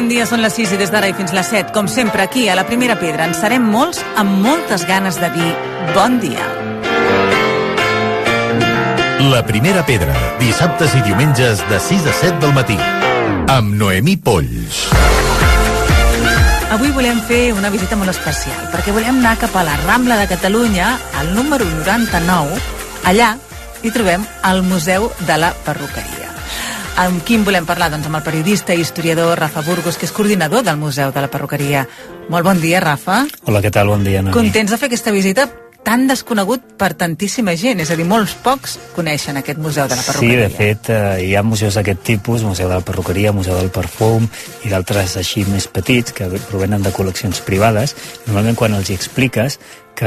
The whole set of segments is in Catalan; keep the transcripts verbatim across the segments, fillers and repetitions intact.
dia, són les sis i des d'ara i fins les set, com sempre aquí a la Primera Pedra, en serem molts amb moltes ganes de dir bon dia. La Primera Pedra, dissabtes i diumenges de sis a set del matí, amb Noemí Polls. Avui volem fer una visita molt especial, perquè volem anar cap a la Rambla de Catalunya, al número noranta-nou. Allà hi trobem el Museu de la Perruqueria. Amb qui en volem parlar? Doncs amb el periodista i historiador Rafa Burgos, que és coordinador del Museu de la Perruqueria. Molt bon dia, Rafa. Hola, què tal? Bon dia, Noemi. Contents de fer aquesta visita tan desconegut per tantíssima gent, és a dir, molts pocs coneixen aquest Museu de la Perruqueria. Sí, de fet, eh, hi ha museus d'aquest tipus, Museu de la Perruqueria, Museu del Perfum i d'altres així més petits que provenen de col·leccions privades. Normalment quan els hi expliques que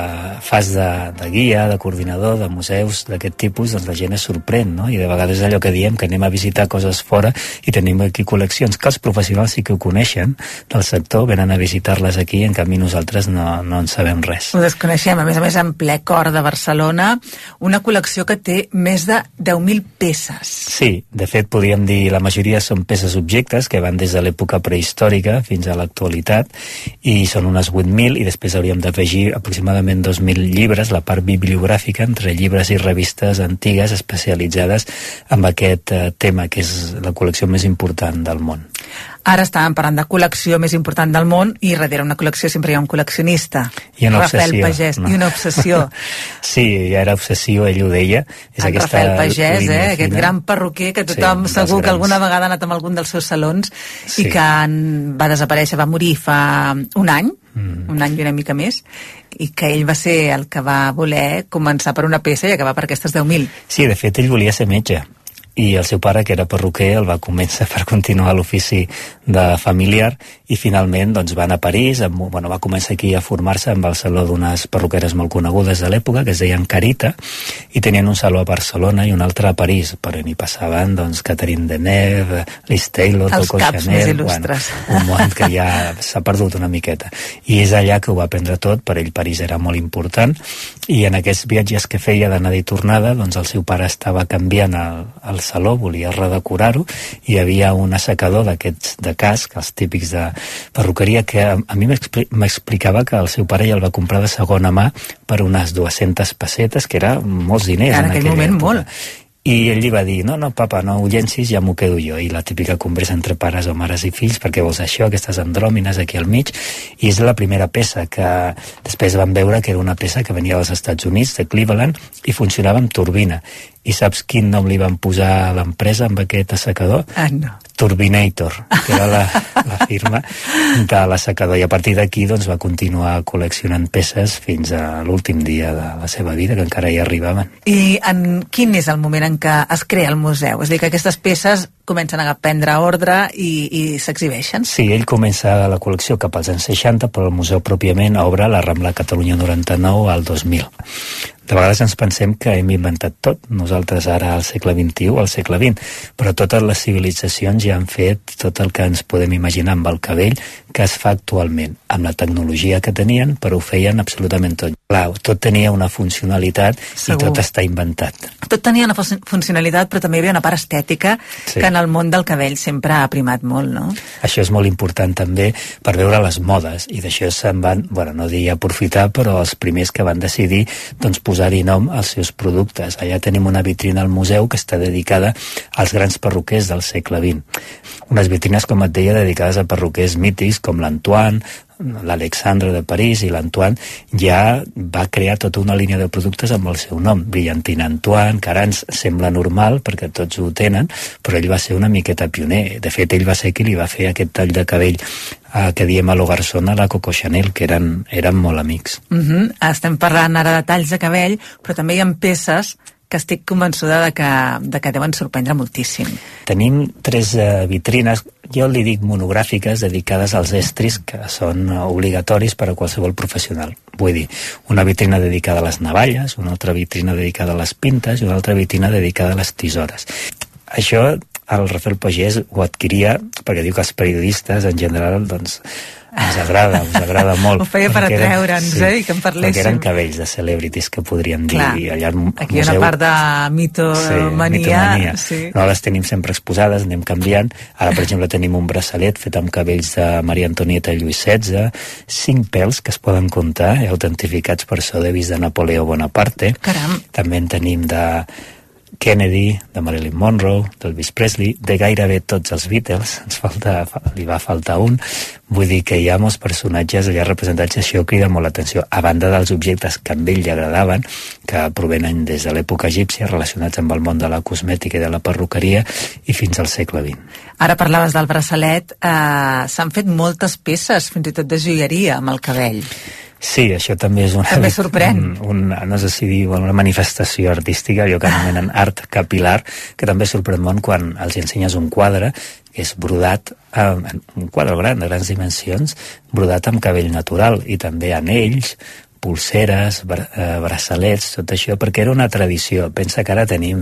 fas de, de guia, de coordinador, de museus d'aquest tipus, doncs la gent es sorprèn, no? I de vegades és allò que diem, que anem a visitar coses fora i tenim aquí col·leccions que els professionals sí que ho coneixen del sector, venen a visitar-les aquí, en canvi nosaltres no, no en sabem res. Ho desconeixem, a més a més en ple cor de Barcelona, una col·lecció que té més de deu mil peces. Sí, de fet podríem dir la majoria són peces objectes que van des de l'època prehistòrica fins a l'actualitat i són unes vuit mil i després hauríem d'afegir aproximadament dos mil llibres, la part bibliogràfica, entre llibres i revistes antigues especialitzades en aquest eh, tema, que és la col·lecció més important del món. Ara estàvem parlant de col·lecció més important del món i darrere una col·lecció sempre hi ha un col·leccionista. I una Rafael obsessió. Pagès, No. I una obsessió. Sí, ja era obsessió, ell ho deia. És en aquesta Rafael Pagès, línia eh? Aquest fina. gran perruquer que tothom Sí, segur dels que alguna grans. vegada ha anat a algun dels seus salons Sí. i que en, va desaparèixer, va morir fa un any, mm. un any i una mica més, i que ell va ser el que va voler començar per una peça i acabar per aquestes deu mil. Sí, de fet ell volia ser metge i el seu pare, que era perruquer, el va convèncer per continuar l'ofici de familiar i finalment doncs, va anar a París, amb, bueno, va començar aquí a formar-se amb el saló d'unes perruqueres molt conegudes de l'època, que es deien Carita, i tenien un saló a Barcelona i un altre a París, per on hi passaven doncs, Catherine Deneuve, Liz Taylor, Els Coco caps Chanel, més il·lustres. Bueno, un món que ja s'ha perdut una miqueta. I és allà que ho va aprendre tot, per ell París era molt important, i en aquests viatges que feia d'anada i tornada, doncs el seu pare estava canviant el, el saló, volia redecorar-ho, i hi havia un assecador d'aquests de casc, els típics de perruqueria, que a, a mi m'explicava que el seu pare ja el va comprar de segona mà per unes dues-centes pessetes, que era molts diners en, en aquell moment època. molt. I ell li va dir, no, no, papa, no ho llencis, ja m'ho quedo jo. I la típica conversa entre pares o mares i fills, perquè vols això, aquestes andròmines aquí al mig, i és la primera peça que després van veure que era una peça que venia dels Estats Units, de Cleveland, i funcionava amb turbina. I saps quin nom li van posar a l'empresa amb aquest assecador? Ah, no. Turbinator, que era la, la firma de l'assecador. I a partir d'aquí doncs, va continuar col·leccionant peces fins a l'últim dia de la seva vida, que encara hi arribaven. I en quin és el moment en què es crea el museu? És a dir, que aquestes peces comencen a prendre ordre i, i s'exhibeixen? Sí, ell comença la col·lecció cap als anys seixanta, però el museu pròpiament obre la Rambla Catalunya noranta-nou al dos mil. De vegades ens pensem que hem inventat tot, nosaltres ara al segle vint-i-u, al segle vint, però totes les civilitzacions ja han fet tot el que ens podem imaginar amb el cabell que es fa actualment. Amb la tecnologia que tenien, però ho feien absolutament tot. Clar, tot tenia una funcionalitat Segur. I tot està inventat. Tot tenia una funcionalitat, però també hi havia una part estètica Sí. que en el món del cabell sempre ha primat molt, no? Això és molt important també per veure les modes, i d'això se'n van, bueno, no dir aprofitar, però els primers que van decidir doncs, posar-hi nom als seus productes. Allà tenim una vitrina al museu que està dedicada als grans perruquers del segle vint. Unes vitrines, com et deia, dedicades a perruquers mítics com l'Antoine, l'Alexandre de París, i l'Antoine ja va crear tota una línia de productes amb el seu nom, Brillantina Antoine, que ara ens sembla normal perquè tots ho tenen, però ell va ser una miqueta pioner. De fet, ell va ser qui li va fer aquest tall de cabell eh, que diem a lo Garçon, a la Coco Chanel, que eren, eren molt amics. Uh -huh. Estem parlant ara de talls de cabell, però també hi ha peces que estic convençuda de que, de que deuen sorprendre moltíssim. Tenim tres eh, vitrines, jo li dic monogràfiques, dedicades als estris, que són eh, obligatoris per a qualsevol professional. Vull dir, una vitrina dedicada a les navalles, una altra vitrina dedicada a les pintes i una altra vitrina dedicada a les tisores. Això el Rafael Pagès ho adquiria perquè diu que els periodistes en general doncs, ens agrada, us agrada molt. Ho feia per atreure'ns, sí, eh, i que en parléssim. Perquè eren cabells de celebrities que podríem dir. Clar, allà al aquí hi ha una part de mitomania. Sí, mitomania. Sí. No les tenim sempre exposades, anem canviant. Ara, per exemple, tenim un braçalet fet amb cabells de Maria Antonieta i Lluís setze, cinc pèls que es poden comptar, eh, autentificats per Sotheby's de Napoleó Bonaparte. Caram. També en tenim de Kennedy, de Marilyn Monroe, d'Elvis Presley, de gairebé tots els Beatles, ens falta, li va faltar un. Vull dir que hi ha molts personatges allà representats i això crida molt l'atenció, a banda dels objectes que a ell li agradaven, que provenen des de l'època egípcia, relacionats amb el món de la cosmètica i de la perruqueria, i fins al segle vint. Ara parlaves del braçalet, eh, s'han fet moltes peces, fins i tot de joieria, amb el cabell. Sí, això també és una, també sorprèn. Un, un, no sé si dir, una manifestació artística, allò que anomenen art capilar, que també sorprèn molt quan els ensenyes un quadre que és brodat, eh, un quadre gran, de grans dimensions, brodat amb cabell natural, i també anells, pulseres, bra eh, braçalets, tot això, perquè era una tradició. Pensa que ara tenim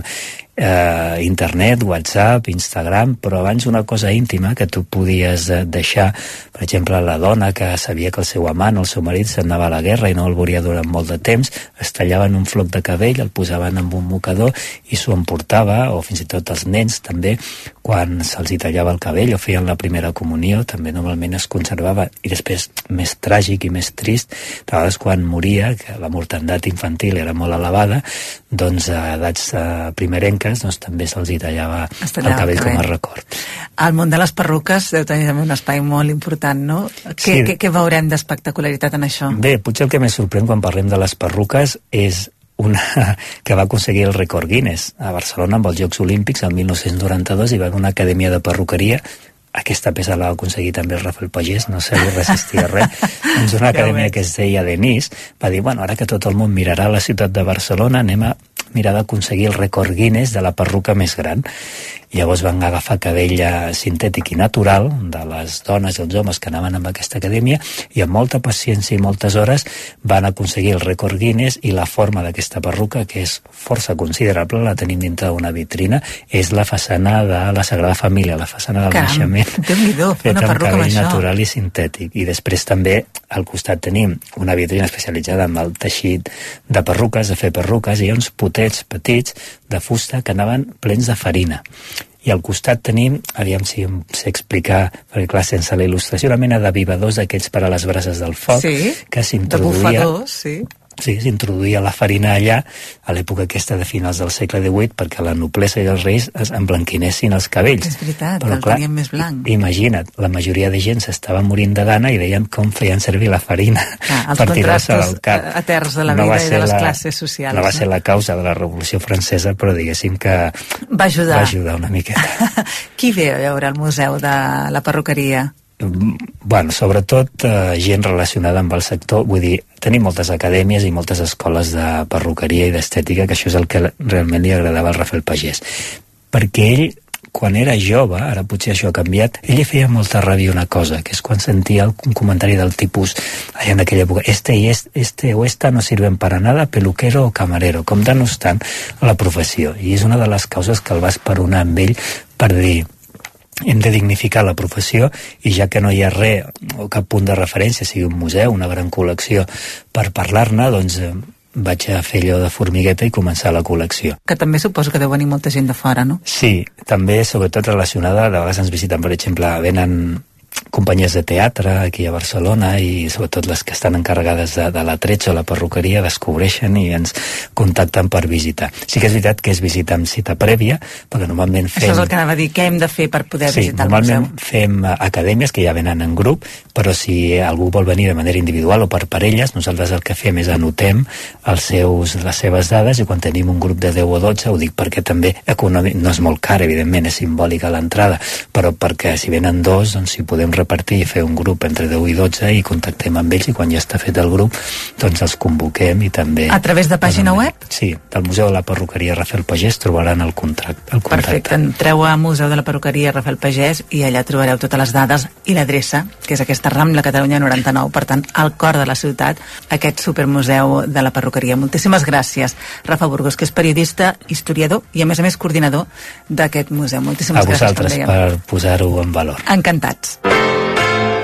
eh, internet, WhatsApp, Instagram, però abans una cosa íntima que tu podies eh, deixar, per exemple, la dona que sabia que el seu amant o el seu marit s'anava a la guerra i no el veuria durant molt de temps, es tallaven un floc de cabell, el posaven amb un mocador i s'ho emportava, o fins i tot els nens també, quan se'ls hi tallava el cabell o feien la primera comunió, també normalment es conservava. I després, més tràgic i més trist, de vegades quan moria, que la mortandat infantil era molt elevada, doncs a edats eh, primerenques doncs, també se'ls hi tallava, es tallava el cabell com a record. El món de les perruques deu tenir també un espai molt important, no? Què, sí. què, què veurem d'espectacularitat en això? Bé, potser el que més sorprèn quan parlem de les perruques és una que va aconseguir el rècord Guinness a Barcelona amb els Jocs Olímpics el mil nou-cents noranta-dos, i va haver una acadèmia de perruqueria. Aquesta peça l'ha aconseguit també el Rafael Pagès, no sabia resistir a res. Doncs una acadèmia que es deia Denis va dir, bueno, ara que tot el món mirarà la ciutat de Barcelona, anem a mirar d'aconseguir el rècord Guinness de la perruca més gran. Llavors van agafar cabell sintètic i natural de les dones i els homes que anaven amb aquesta acadèmia, i amb molta paciència i moltes hores van aconseguir el rècord Guinness, i la forma d'aquesta perruca, que és força considerable, la tenim dintre d'una vitrina, és la façana de la Sagrada Família, la façana del Caram, naixement, feta amb cabell natural i sintètic. I després també al costat tenim una vitrina especialitzada en el teixit de perruques, de fer perruques, i hi ha uns potets petits de fusta que anaven plens de farina. I al costat tenim, aviam si em sé explicar, perquè clar, sense la il·lustració, una mena de vivadors d'aquells per a les brases del foc, sí, que s'introduïa... de bufadors, sí. Sí, s'introduïa la farina allà a l'època aquesta de finals del segle divuit perquè la noblesa i els reis es emblanquinessin els cabells. És veritat, però, que el clar, tenien més blanc. Imagina't, la majoria de gent s'estava morint de gana i deien com feien servir la farina ah, per tirar-se del cap. Eterns de la vida no i de les la, classes socials. No va ser no? la causa de la Revolució Francesa, però diguéssim que va ajudar, va ajudar una miqueta. Qui ve a veure el Museu de la Perruqueria? Bueno, sobretot eh, gent relacionada amb el sector, vull dir, tenim moltes acadèmies i moltes escoles de perruqueria i d'estètica, que això és el que realment li agradava al Rafael Pagès, perquè ell, quan era jove, ara potser això ha canviat, ell li feia molta ràbia una cosa, que és quan sentia un comentari del tipus, allà en aquella època, este, y este, este o esta no sirven para nada, peluquero o camarero, com denostant la professió, i és una de les causes que el va esperonar amb ell per dir, hem de dignificar la professió, i ja que no hi ha res o cap punt de referència, sigui un museu, una gran col·lecció per parlar-ne, doncs eh, vaig a fer allò de formigueta i començar la col·lecció. Que també suposo que deu venir molta gent de fora, no? Sí, també sobretot relacionada, de vegades ens visiten, per exemple, venen companyies de teatre aquí a Barcelona, i sobretot les que estan encarregades de, de l'atrecho o la perruqueria descobreixen i ens contacten per visitar. Sí que és veritat que és visita amb cita prèvia, perquè normalment fem... Això és el que anava a dir, què hem de fer per poder sí, visitar el museu? Sí, normalment fem acadèmies que ja venen en grup, però si algú vol venir de manera individual o per parelles, nosaltres el que fem és anotem els seus, les seves dades, i quan tenim un grup de deu o dotze, ho dic perquè també econòmic, no és molt car, evidentment, és simbòlica l'entrada, però perquè si venen dos, doncs si podem repartir i fer un grup entre deu i dotze i contactem amb ells, i quan ja està fet el grup doncs els convoquem. I també a través de pàgina web? Sí, del Museu de la Perruqueria Rafael Pagès trobaran el contracte. El Perfecte, entreu a Museu de la Perruqueria Rafael Pagès i allà trobareu totes les dades i l'adreça, que és aquesta Rambla Catalunya noranta-nou, per tant, al cor de la ciutat, aquest supermuseu de la perruqueria. Moltíssimes gràcies, Rafa Burgos, que és periodista, historiador i a més a més coordinador d'aquest museu. Moltíssimes gràcies. A vosaltres gràcies, per posar-ho en valor. Encantats.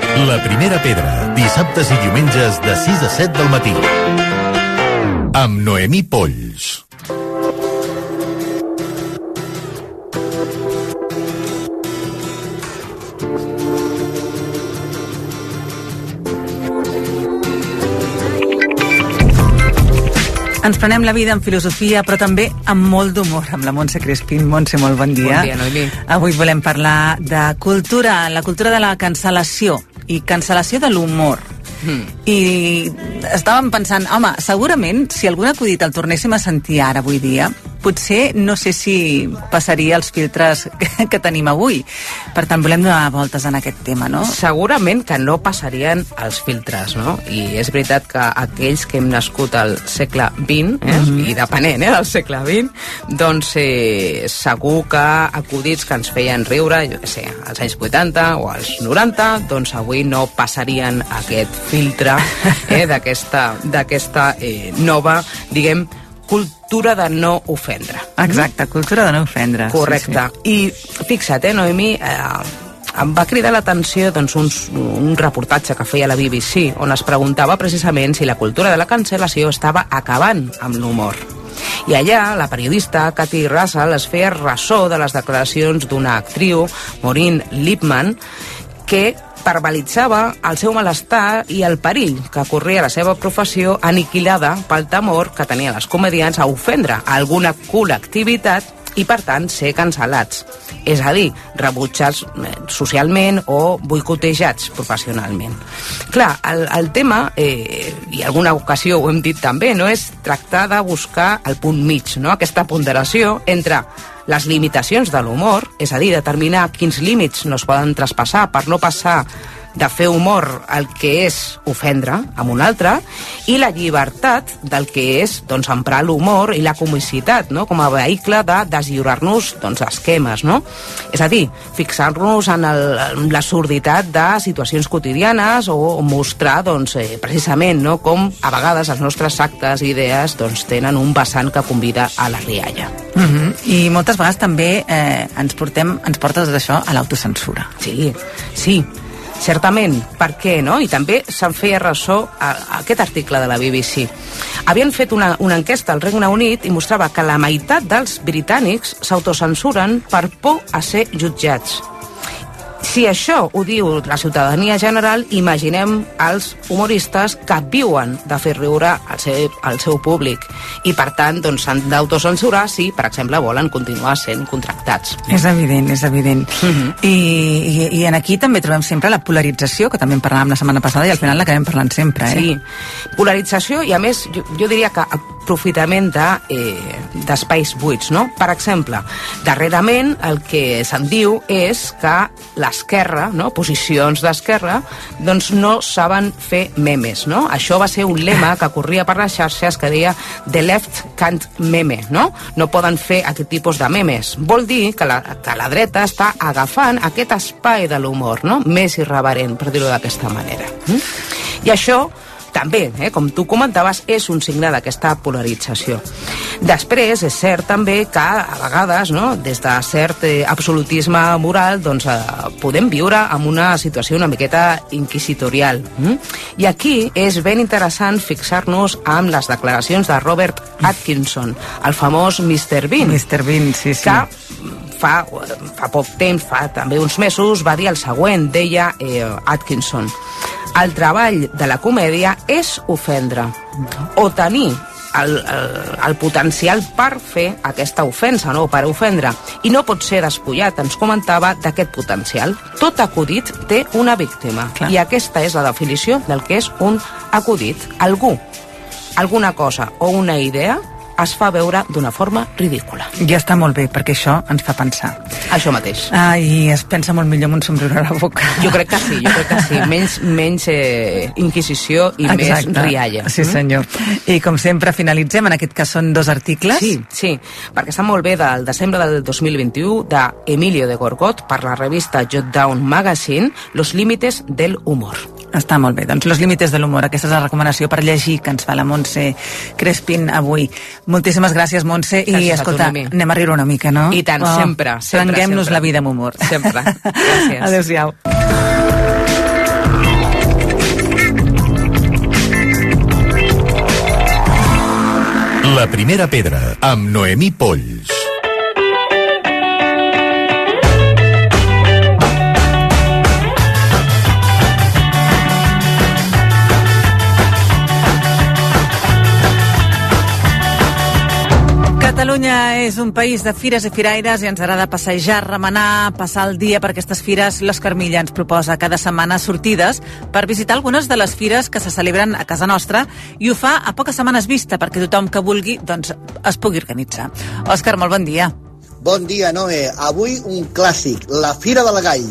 La primera pedra, dissabtes i diumenges de sis a set del matí. Amb Noemí Polls. Ens prenem la vida amb filosofia, però també amb molt d'humor, amb la Montse Crespín. Montse, molt bon dia. Bon dia, Noemí. Avui volem parlar de cultura, la cultura de la cancel·lació i cancel·lació de l'humor. Mm. I estàvem pensant, home, segurament si algun acudit el tornéssim a sentir ara, avui dia, potser no sé si passaria els filtres que, que tenim avui. Per tant, volem donar voltes en aquest tema, no? Segurament que no passarien els filtres, no? I és veritat que aquells que hem nascut al segle vint, eh? Mm-hmm. I depenent eh, del segle vint, doncs eh, segur que acudits que ens feien riure, jo què sé, als anys vuitanta o als noranta, doncs avui no passarien aquest filtre eh, d'aquesta d'aquesta eh, nova, diguem, cultura de no ofendre. Exacte, cultura de no ofendre. Correcte. Sí, sí. I fixa't, eh, Noemí, eh, em va cridar l'atenció doncs, uns, un reportatge que feia la B B C on es preguntava precisament si la cultura de la cancel·lació estava acabant amb l'humor. I allà la periodista Cathy Russell es feia ressò de les declaracions d'una actriu, Maureen Lipman, que verbalitzava el seu malestar i el perill que corria la seva professió, aniquilada pel temor que tenien els comediants a ofendre a alguna col·lectivitat i, per tant, ser cancel·lats. És a dir, rebutjats socialment o boicotejats professionalment. Clar, el, el tema, eh, i alguna ocasió ho hem dit també, no és tractar de buscar el punt mig, no? Aquesta ponderació entre les limitacions de l'humor, és a dir, determinar quins límits no es poden traspassar per no passar de fer humor el que és ofendre amb un altre, i la llibertat del que és doncs, emprar l'humor i la comicitat, no? Com a vehicle de deslliurar-nos doncs, d'esquemes, no? És a dir, fixar-nos en, el, en la sorditat de situacions quotidianes o mostrar doncs, eh, precisament no? Com a vegades els nostres actes i idees doncs, tenen un vessant que convida a la rialla. Mm-hmm. I moltes vegades també eh, ens, portem, ens porta tot això a l'autocensura. Sí, sí. Certament, per què, no? I també se'n feia ressò a, a aquest article de la B B C. Havien fet una, una enquesta al Regne Unit i mostrava que la meitat dels britànics s'autocensuren per por a ser jutjats. Si això ho diu la ciutadania general, imaginem els humoristes que viuen de fer riure al seu, al seu públic i, per tant, doncs, s'han d'autocensurar si, per exemple, volen continuar sent contractats. És evident, és evident. Uh-huh. I, i, I en aquí també trobem sempre la polarització, que també en parlàvem la setmana passada i al final l'acabem parlant sempre. Eh? Sí, polarització i, a més, jo, jo diria que aprofitament d'espais de, eh, buits, no? Per exemple, darrerament el que se'n diu és que l'esquerra, no? Posicions d'esquerra, doncs no saben fer memes, no? Això va ser un lema que corria per les xarxes que deia "The left can't meme", no? No poden fer aquest tipus de memes. Vol dir que la, que la dreta està agafant aquest espai de l'humor, no? Més irreverent, per dir-ho d'aquesta manera. Mm? I això també, eh, com tu comentaves, és un signe d'aquesta polarització. Després, és cert també que a vegades, no, des de cert eh, absolutisme moral, doncs eh, podem viure en una situació una miqueta inquisitorial. Mm? I aquí és ben interessant fixar-nos amb les declaracions de Robert Atkinson, el famós mister Bean. mister Bean, sí, sí. Que fa, fa poc temps, fa també uns mesos, va dir el següent, deia eh, Atkinson: el treball de la comèdia és ofendre o tenir el, el, el potencial per fer aquesta ofensa, no? Per ofendre, i no pot ser despullat, ens comentava, d'aquest potencial. Tot acudit té una víctima. Clar. I aquesta és la definició del que és un acudit. Algú, alguna cosa o una idea es fa veure d'una forma ridícula. Ja està molt bé, perquè això ens fa pensar. Això mateix. Ah, i es pensa molt millor amb un somriure a la boca. Jo crec que sí, jo crec que sí. Menys, menys eh, inquisició i Exacte. Més rialla. Sí, senyor. I com sempre finalitzem, en aquest cas són dos articles. Sí, sí, perquè està molt bé, del desembre del dos mil vint-i-u, d'Emilio de Gorgot, per la revista Jot Down Magazine, Los límites del humor. Està molt bé. Doncs Los límites de l'humor, aquesta és la recomanació per llegir que ens fa la Montse Crespín avui. Moltíssimes gràcies, Montse, gràcies, i escolta, anem a riure una mica, no? I tant, oh, sempre, sempre. Prenguem-nos sempre. la vida amb humor. Sempre. Gràcies. Adéu-siau. La primera pedra, amb Noemí Polls. Catalunya és un país de fires i firaires i ens agrada passejar, remenar, passar el dia per aquestes fires. L'Òscar Milla ens proposa cada setmana sortides per visitar algunes de les fires que se celebren a casa nostra i ho fa a poques setmanes vista perquè tothom que vulgui doncs, es pugui organitzar. Òscar, molt bon dia. Bon dia, Noé. Avui un clàssic, la Fira del Gall.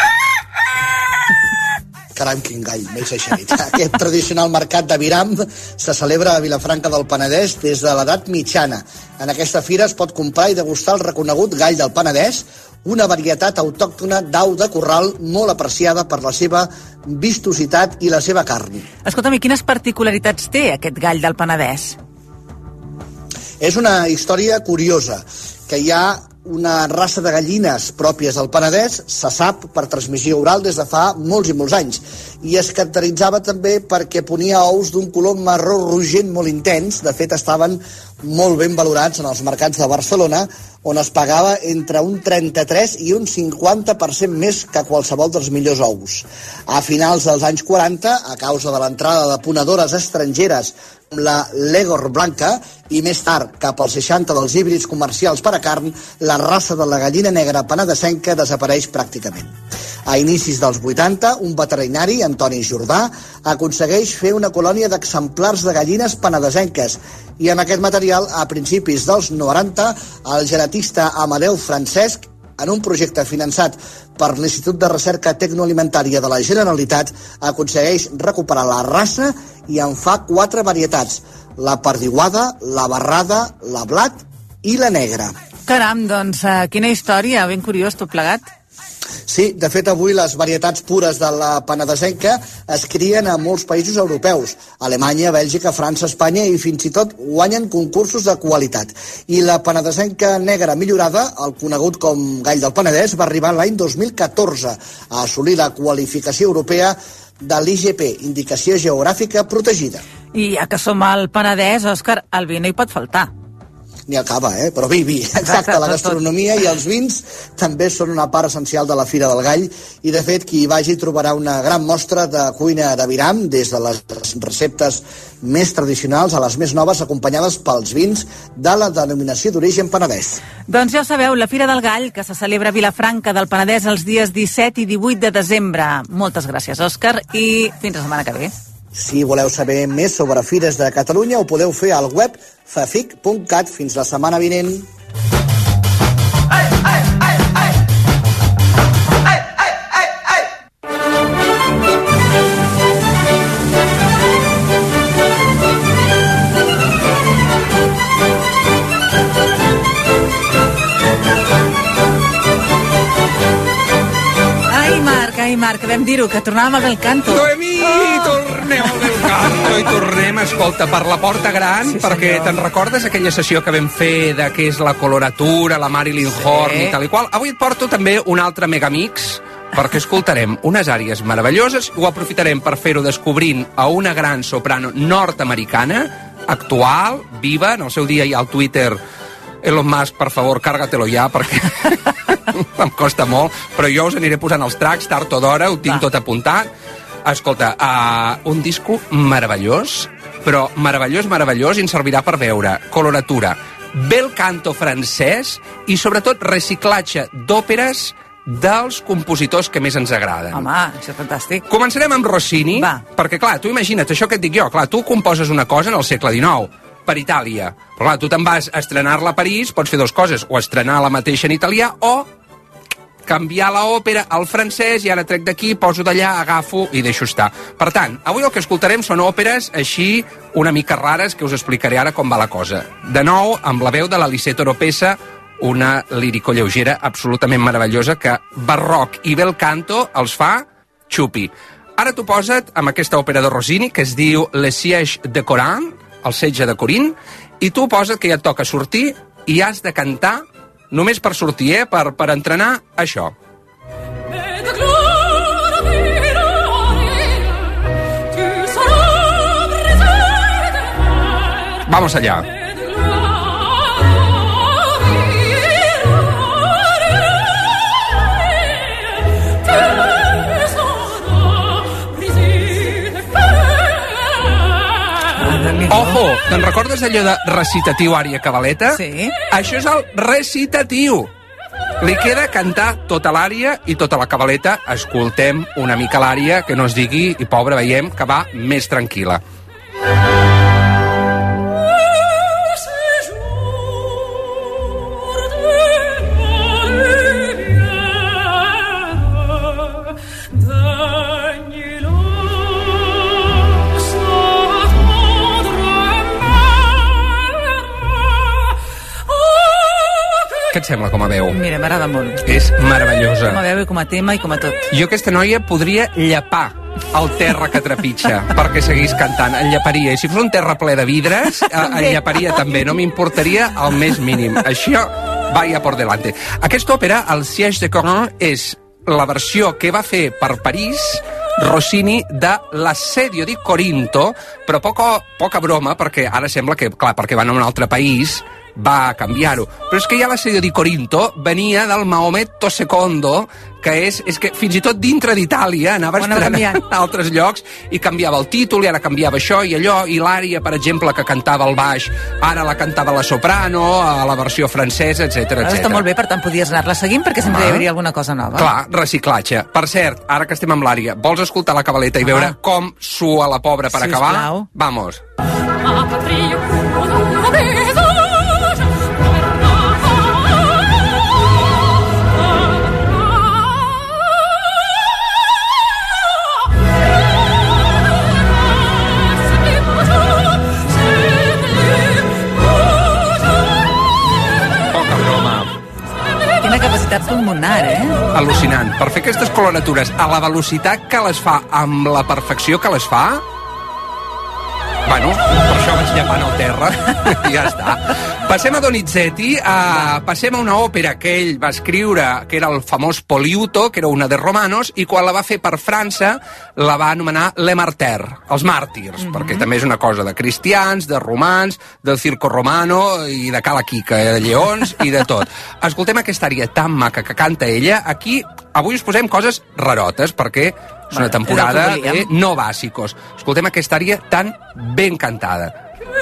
Caram, quin gall, m'he exagerat. Aquest tradicional mercat de Viram se celebra a Vilafranca del Penedès des de l'edat mitjana. En aquesta fira es pot comprar i degustar el reconegut gall del Penedès, una varietat autòctona d'au de corral molt apreciada per la seva vistositat i la seva carn. Escolta'm, i quines particularitats té aquest gall del Penedès? És una història curiosa, que hi ha una raça de gallines pròpies del Penedès, se sap per transmissió oral des de fa molts i molts anys, i es caracteritzava també perquè ponia ous d'un color marró rogent molt intens. De fet, estaven molt ben valorats en els mercats de Barcelona, on es pagava entre un trenta-tres i un cinquanta per cent més que qualsevol dels millors ous. A finals dels anys quaranta, a causa de l'entrada de ponedores estrangeres com la Legor Blanca, i més tard, cap als seixanta dels híbrids comercials per a carn, la raça de la gallina negra penedesenca desapareix pràcticament. A inicis dels vuitanta, un veterinari, Antoni Jordà, aconsegueix fer una colònia d'exemplars de gallines penedesenques, i amb aquest material, a principis dels noranta, el genetista Amadeu Francesc, en un projecte finançat per l'Institut de Recerca Tecnoalimentària de la Generalitat, aconsegueix recuperar la raça i en fa quatre varietats: la perdiuada, la barrada, la blat i la negra. Caram, doncs, uh, quina història, ben curiós tot plegat. Sí, de fet, avui les varietats pures de la penedesenca es crien a molts països europeus. Alemanya, Bèlgica, França, Espanya, i fins i tot guanyen concursos de qualitat. I la penedesenca negra millorada, el conegut com gall del Penedès, va arribar l'any dos mil catorze a assolir la qualificació europea de l'I G P, Indicació Geogràfica Protegida. I ja que som al Penedès, Òscar, el vi no hi pot faltar. Ni el cava, eh? Però vi, vi. Exacte, la gastronomia i els vins també són una part essencial de la Fira del Gall, i de fet qui hi vagi trobarà una gran mostra de cuina de Viram, des de les receptes més tradicionals a les més noves, acompanyades pels vins de la denominació d'origen penedès. Doncs ja ho sabeu, la Fira del Gall, que se celebra a Vilafranca del Penedès els dies disset i divuit de desembre. Moltes gràcies, Òscar, i fins la setmana que ve. Si voleu saber més sobre fires de Catalunya, ho podeu fer al web fafic punt cat. Fins la setmana vinent. Ai, ai, ai, ai. Ai, ai, ai, ai. Ai, Marc, ai, Marc, vam dir-ho, que tornàvem al bel canto. Noemí, oh! Tornem al bel canto i tornem, escolta, per la porta gran, sí, perquè te'n recordes aquella sessió que vam fer de què és la coloratura, la Marilyn sí. Horne i tal i qual? Avui et porto també un altre megamix, perquè escoltarem unes àries meravelloses i ho aprofitarem per fer-ho descobrint a una gran soprano nord-americana, actual, viva, en el seu dia hi ha al Twitter Elon Musk, per favor, càrgatelo ja, perquè em costa molt, però jo us aniré posant els tracks tard o d'hora, ho tinc Va. tot apuntat. Escolta, uh, un disco meravellós, però meravellós, meravellós, i ens servirà per veure coloratura, bel canto francès i, sobretot, reciclatge d'òperes dels compositors que més ens agraden. Home, això és fantàstic. Començarem amb Rossini, Va. perquè, clar, tu imagina't, això que et dic jo, clar, tu composes una cosa en el segle dinou, per Itàlia, però clar, tu te'n vas a estrenar-la a París, pots fer dues coses, o estrenar la mateixa en italià, o canviar l'òpera al francès, i ara trec d'aquí, poso d'allà, agafo i deixo estar. Per tant, avui el que escoltarem són òperes així una mica rares, que us explicaré ara com va la cosa. De nou, amb la veu de l'Alisette Oropesa, una lírico lleugera absolutament meravellosa que barroc i bel canto els fa xupi. Ara t'ho posa't amb aquesta òpera de Rossini que es diu Le Siège de Corin, el setge de Corint, i tu posa't que ja et toca sortir i has de cantar només per sortir, eh? Per, per entrenar això. Vamos allá. Te'n recordes allò de recitatiu, ària, cabaleta? Sí. Això és el recitatiu. Li queda cantar tota l'ària i tota la cabaleta. Escoltem una mica l'ària, que no es digui, i pobra, veiem que va més tranquil·la. Què et sembla com a veu? Mira, m'agrada molt. És meravellosa. Com a veu i com a tema i com a tot. Jo aquesta noia podria llepar el terra que trepitja perquè seguís cantant, el lleparia. I si fos un terra ple de vidres, el lleparia també. No m'importaria el més mínim. Això vaya por delante. Aquesta òpera, el Siège de Caen, és la versió que va fer per París Rossini de l'Assedio di Corinto, però poca, poca broma, perquè ara sembla que, clar, perquè van a un altre país, va canviar-ho. Però és que ja l'Assedio di Corinto venia del Maometto secondo, que és, és que fins i tot dintre d'Itàlia anava estrenant a altres llocs i canviava el títol, i ara canviava això i allò, i l'ària, per exemple, que cantava el baix, ara la cantava la soprano, a la versió francesa, etcètera, etcètera. Està molt bé, per tant, podies anar-la seguint, perquè sempre hi hauria alguna cosa nova. Clar, reciclatge. Per cert, ara que estem amb l'ària, vols escoltar la cabaleta i veure com sua la pobra per acabar? Sisplau. Vamos. Quina capacitat pulmonar, eh? Al·lucinant. Per fer aquestes coloratures a la velocitat que les fa, amb la perfecció que les fa... Bueno, per això vaig llepant al terra i ja està. Passem a Donizetti, uh, passem a una òpera que ell va escriure, que era el famós Poliuto, que era una de Romanos, i quan la va fer per França la va anomenar Le Martyrs, els màrtirs, mm-hmm. perquè també és una cosa de cristians, de romans, del circo romano i de Cala Quica, de lleons i de tot. Escoltem aquesta ària tan maca que canta ella. Aquí, avui us posem coses rarotes, perquè és una temporada de no bàsicos. Escoltem aquesta ària tan ben cantada.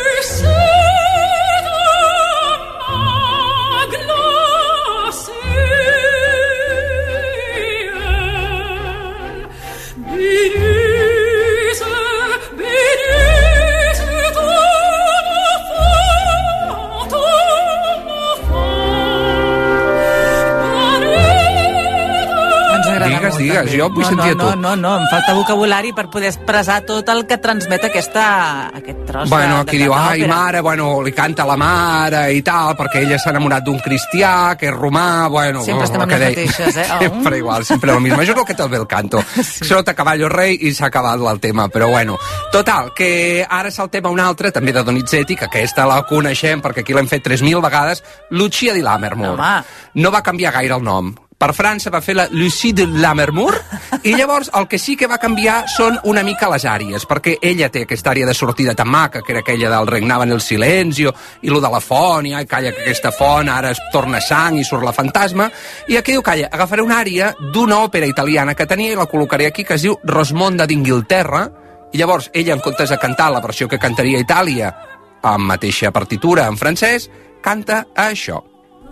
Digues, digues, jo vull no, sentir no, a tu. No, no, no, em falta vocabulari per poder expressar tot el que transmet aquesta, aquest tros bueno, de, aquí de diu, ai, òpera. mare, bueno, li canta la mare i tal, perquè ella s'ha enamorat d'un cristià, que és romà, bueno... Sempre estem amb les mateixes, eh? Oh. Sempre igual, sempre el mismo. Això és el que té el bel canto. Sí. Sota caballo rei i s'ha acabat el tema, però bueno. Total, que ara saltem a una altra, també de Donizetti, que aquesta la coneixem, perquè aquí l'hem fet tres mil vegades, Lucia di Lammermoor. No va canviar gaire el nom. Per França va fer la Lucie de Lammermoor, i llavors el que sí que va canviar són una mica les àries, perquè ella té aquesta ària de sortida tan maca, que era aquella del regnava en el silenzio, i lo de la font, i ai, calla, que aquesta font ara es torna sang i surt la fantasma, i aquí diu, calla, agafaré una ària d'una òpera italiana que tenia i la col·locaré aquí, que es diu Rosmonda d'Inghilterra, i llavors ella, en comptes de cantar la versió que cantaria a Itàlia, amb mateixa partitura en francès, canta això.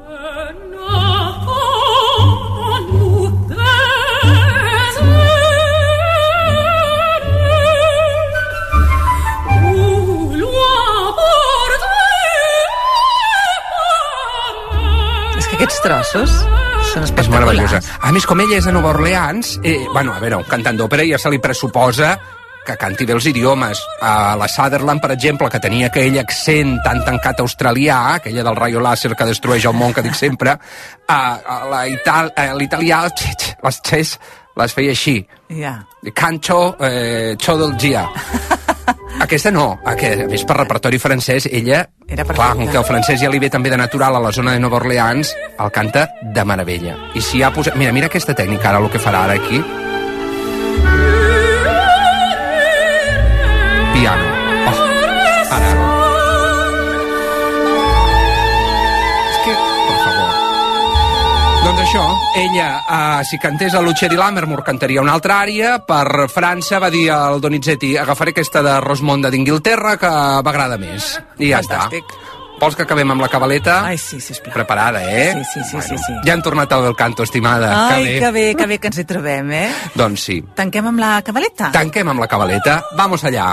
Aquests trossos són espectaculars. És meravellosa. A més, com ella és a Nova Orleans, eh, bueno, a veure, un cantant d'òpera ja se li pressuposa que canti bé els idiomes. A la Sutherland, per exemple, que tenia aquell accent tan tancat australià, aquella del rayo láser que destrueix el món, que dic sempre, a, a l'italià, les xes les feia així. Ja. Cancho, eh, xo del gia. Aquesta no, aquesta, a més per repertori francès, ella, clar, com que el francès ja li ve també de natural a la zona de Nova Orleans, el canta de meravella. I si ha posat... Mira, mira aquesta tècnica, ara el que farà ara aquí. Piano. Oh, ara. És que, per favor. Doncs això, això, ella, uh, si cantés a Luce di Lammermoor, cantaria una altra àrea. Per França va dir al Donizetti, agafaré aquesta de Rosmonda d'Inglaterra, que m'agrada més. I ja Fantàstic. està. Vols que acabem amb la cabaleta? Ai, sí, sisplau. Preparada, eh? Sí, sí, sí, bueno, sí, sí. Ja hem tornat al del canto, estimada. Ai, que bé. que bé, que bé que ens hi trobem, eh? Doncs sí. Tanquem amb la cabaleta? Tanquem amb la cabaleta. Vamos allà.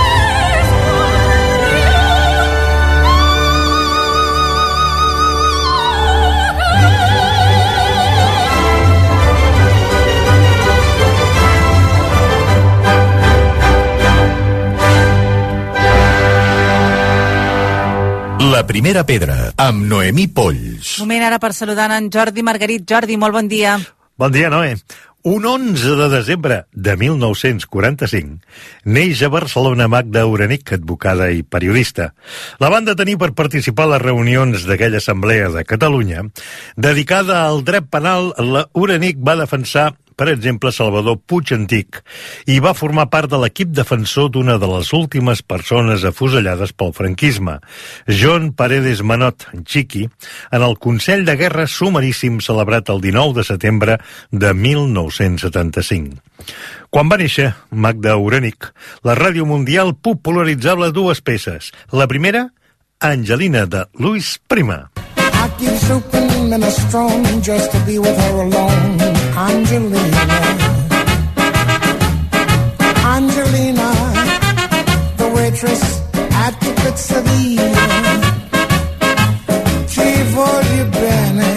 La primera pedra, amb Noemí Polls. Moment ara per saludar en Jordi Margarit. Jordi, molt bon dia. Bon dia, Noé. Un onze de desembre de mil nou-cents quaranta-cinc neix a Barcelona Magda Uranic, advocada i periodista. La van detenir per participar a les reunions d'aquella assemblea de Catalunya. Dedicada al dret penal, la Uranic va defensar, per exemple, Salvador Puig Antic, i va formar part de l'equip defensor d'una de les últimes persones afusellades pel franquisme, John Paredes Manot, Chiqui, en el Consell de Guerra sumaríssim celebrat el dinou de setembre de mil nou-cents setanta-cinc. Quan va néixer Magda Uranic, la Ràdio Mundial popularitzava dues peces. La primera, Angelina, de Luis Prima. I keep souping in a strong just to be with her alone. Angelina, Angelina, the waitress at the pizzeria. Ci voglio bene,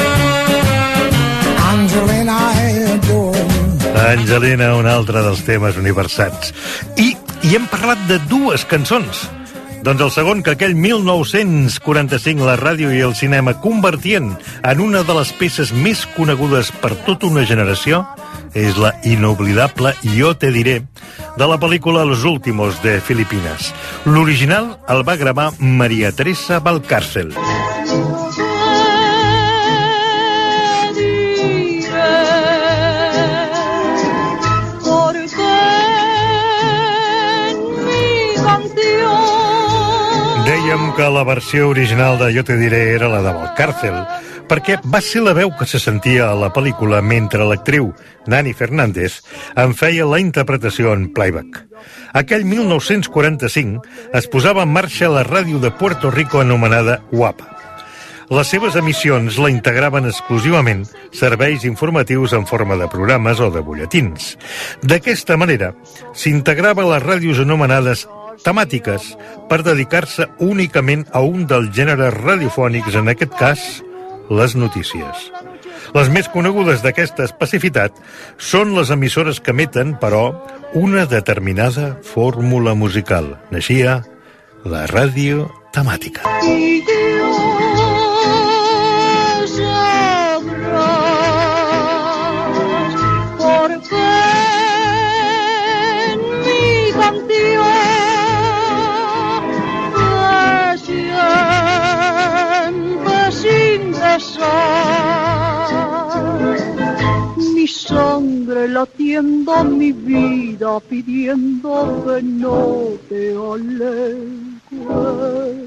Angelina, I adore you. Angelina, un altre dels temes universals. I, i hem parlat de dues cançons. Doncs el segon, que aquell mil nou-cents quaranta-cinc la ràdio i el cinema convertien en una de les peces més conegudes per tota una generació, és la inoblidable Yo te diré, de la pel·lícula Los Últimos de Filipinas. L'original el va gravar Maria Teresa Valcárcel. Dèiem que la versió original de Yo te diré era la de Valcárcel, perquè va ser la veu que se sentia a la pel·lícula mentre l'actriu Nani Fernández en feia la interpretació en playback. Aquell mil nou-cents quaranta-cinc es posava en marxa la ràdio de Puerto Rico anomenada Guapa. Les seves emissions la integraven exclusivament serveis informatius en forma de programes o de butlletins. D'aquesta manera, s'integrava les ràdios anomenades temàtiques per dedicar-se únicament a un dels gèneres radiofònics, en aquest cas, les notícies. Les més conegudes d'aquesta especificitat són les emissores que emeten, però, una determinada fórmula musical. Naixia la ràdio temàtica. Mi sangre latiendo, mi vida pidiendo que no te alejes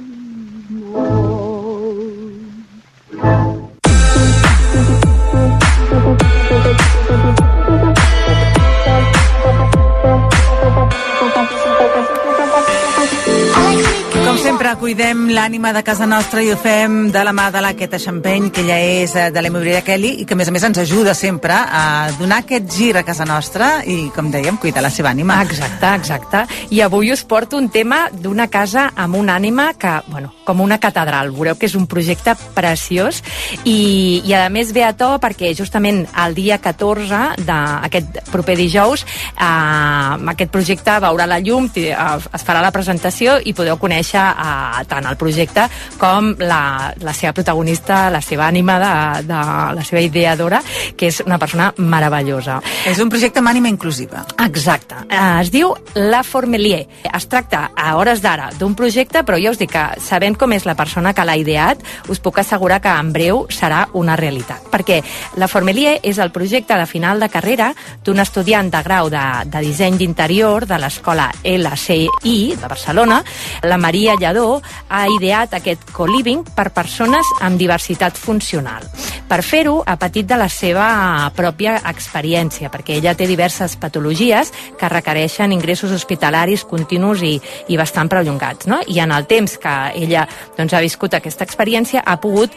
Com sempre, cuidem l'ànima de casa nostra i ho fem de la mà de la Queta Champeny, que ella és de l'Emmobiliària Kelly i que, a més a més, ens ajuda sempre a donar aquest gir a casa nostra i, com dèiem, cuidar la seva ànima. Exacte, exacte. I avui us porto un tema d'una casa amb una ànima que, bueno, com una catedral. Veureu que és un projecte preciós i, i a més, ve a to perquè justament el dia catorze d'aquest proper dijous eh, aquest projecte veurà la llum, es farà la presentació i podeu conèixer a, tant el projecte com la, la seva protagonista, la seva ànima, de, de la seva ideadora, que és una persona meravellosa. És un projecte amb ànima inclusiva. Exacte. Es diu La Formelier. Es tracta a hores d'ara d'un projecte, però ja us dic que, sabent com és la persona que l'ha ideat, us puc assegurar que en breu serà una realitat. Perquè La Formelier és el projecte de final de carrera d'un estudiant de grau de, de disseny d'interior de l'escola L C I de Barcelona. La Maria Lladó ha ideat aquest co-living per persones amb diversitat funcional. Per fer-ho, ha patit de la seva pròpia experiència, perquè ella té diverses patologies que requereixen ingressos hospitalaris continus i, i bastant prolongats, no? I en el temps que ella doncs, ha viscut aquesta experiència, ha pogut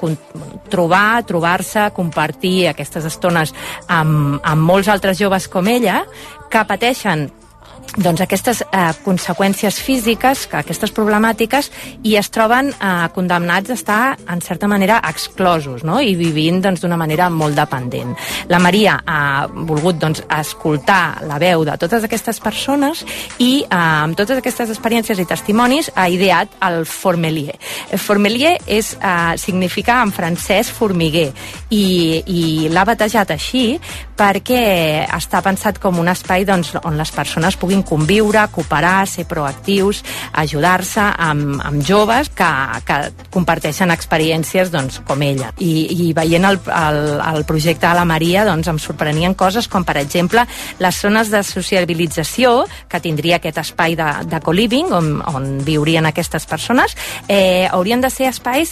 trobar, trobar-se, compartir aquestes estones amb, amb molts altres joves com ella, que pateixen doncs aquestes eh, conseqüències físiques, aquestes problemàtiques, i es troben eh, condemnats a estar, en certa manera, exclosos, no? I vivint doncs, d'una manera molt dependent. La Maria ha volgut doncs, escoltar la veu de totes aquestes persones i eh, amb totes aquestes experiències i testimonis ha ideat el Formelier. El Formelier és, eh, significa en francès formiguer, i, i l'ha batejat així perquè està pensat com un espai doncs, on les persones puguin conviure, cooperar, ser proactius, ajudar-se amb, amb joves que, que comparteixen experiències doncs, com ella. I, i veient el, el, el projecte de la Maria doncs, em sorprenien coses com, per exemple, les zones de sociabilització que tindria aquest espai de, de co-living on, on viurien aquestes persones, eh, haurien de ser espais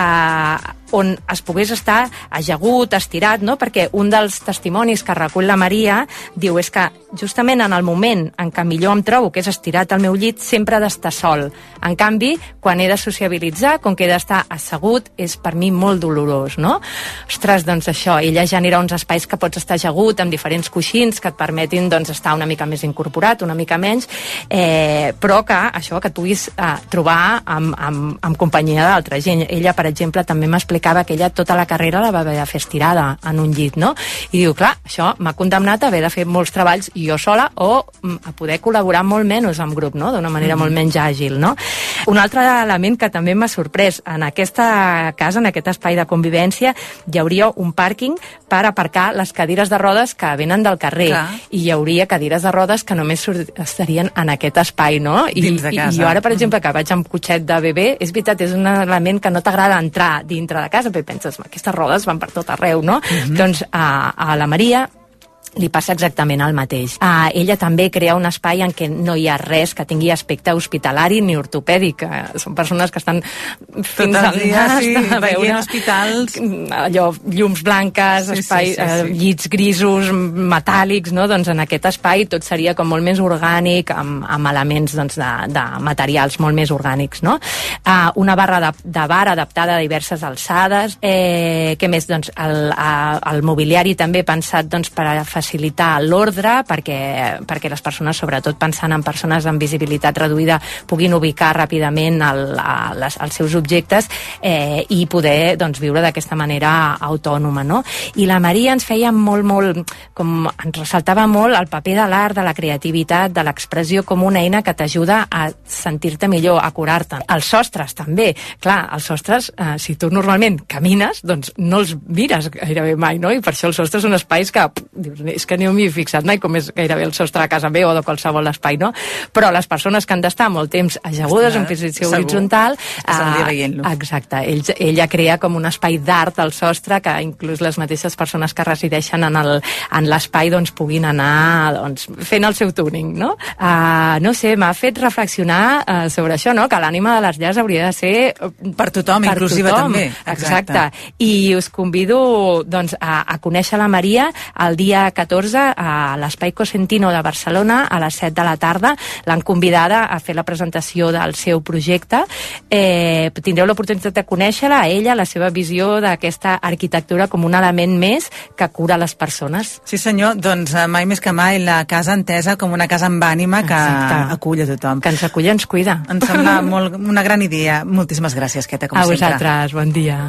eh, on es pogués estar ajagut, estirat, no? Perquè un dels testimonis que recull la Maria diu és que justament en el moment en què millor em trobo, que és estirat al meu llit, sempre ha d'estar sol. En canvi, quan he de sociabilitzar, com que he d'estar assegut, és per mi molt dolorós, no? Ostres, doncs això, ella genera uns espais que pots estar ajagut amb diferents coixins que et permetin doncs, estar una mica més incorporat, una mica menys, eh, però que això que et puguis eh, trobar amb, amb, amb companyia d'altra gent. Ella, per exemple, també m'explica que ella tota la carrera la va haver de fer estirada en un llit, no? I diu, clar, això m'ha condemnat a haver de fer molts treballs jo sola o a poder col·laborar molt menys amb grup, no? D'una manera mm-hmm. molt menys àgil, no? Un altre element que també m'ha sorprès, en aquesta casa, en aquest espai de convivència, hi hauria un pàrquing per aparcar les cadires de rodes que venen del carrer. Clar. I hi hauria cadires de rodes que només estarien en aquest espai, no? I, dins de casa. I jo ara, per exemple, que vaig amb cotxet de bebè, és veritat, és un element que no t'agrada entrar dintre de casa, perquè penses, aquestes rodes van per tot arreu, no? Mm-hmm. Doncs a, a la Maria li passa exactament el mateix. Uh, ella també crea un espai en què no hi ha res que tingui aspecte hospitalari ni ortopèdic. Uh, són persones que estan fins al dia, sí, veient hospitals, allò, llums blanques, sí, espai, sí, sí, sí. Uh, llits grisos, metàl·lics, no? Doncs en aquest espai tot seria com molt més orgànic, amb, amb elements doncs, de, de materials molt més orgànics, no? Uh, una barra de, de bar adaptada a diverses alçades. Eh, què més? Doncs el, uh, el mobiliari també pensat doncs, per a facilitar l'ordre perquè, perquè les persones, sobretot pensant en persones amb visibilitat reduïda, puguin ubicar ràpidament el, a, les, els seus objectes eh, i poder doncs, viure d'aquesta manera autònoma, no? I la Maria ens feia molt, molt, com ens ressaltava molt el paper de l'art, de la creativitat, de l'expressió com una eina que t'ajuda a sentir-te millor, a curar-te. Els sostres, també. Clar, els sostres, eh, si tu normalment camines, doncs no els mires gairebé mai, no? I per això els sostres són espais que, pff, dius, és que no m'hi he fixat mai com és gairebé el sostre de casa meva o de qualsevol espai, no? Però les persones que han d'estar molt temps ajagudes en posició horitzontal, eh, exacte, ell, ella crea com un espai d'art al sostre que inclús les mateixes persones que resideixen en el, en l'espai doncs puguin anar doncs, fent el seu tuning, no? Uh, no sé, m'ha fet reflexionar uh, sobre això, no? Que l'ànima de les llars hauria de ser per tothom, per inclusiva tothom. També. Exacte. Exacte. I us convido doncs, a, a conèixer la Maria el dia catorze a l'Espai Cosentino de Barcelona a les set de la tarda. L'han convidada a fer la presentació del seu projecte. Eh, tindreu l'oportunitat de conèixer-la, a ella, la seva visió d'aquesta arquitectura com un element més que cura les persones. Sí senyor, doncs mai més que mai la casa entesa com una casa amb ànima que Exacte. Acull a tothom. Que ens acull i ens cuida. Em sembla molt, una gran idea. Moltíssimes gràcies, Queta, com a sempre. A vosaltres, bon dia.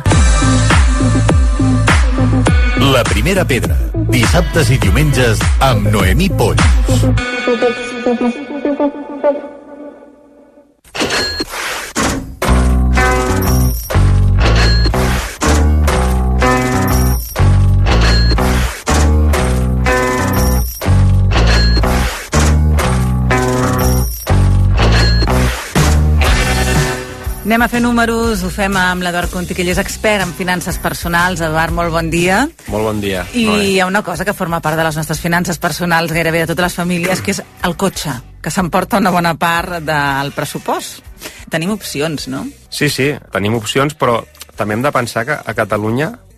La primera pedra, dissabtes i diumenges amb Noemí Polls. Anem a fer números, ho fem amb l'Eduard Conti, que ell és expert en finances personals. Eduard, molt bon dia. Molt bon dia. I hi ha una cosa que forma part de les nostres finances personals gairebé de totes les famílies, que és el cotxe, que s'emporta una bona part del pressupost. Tenim opcions, no? Sí, sí, tenim opcions, però també hem de pensar que a Catalunya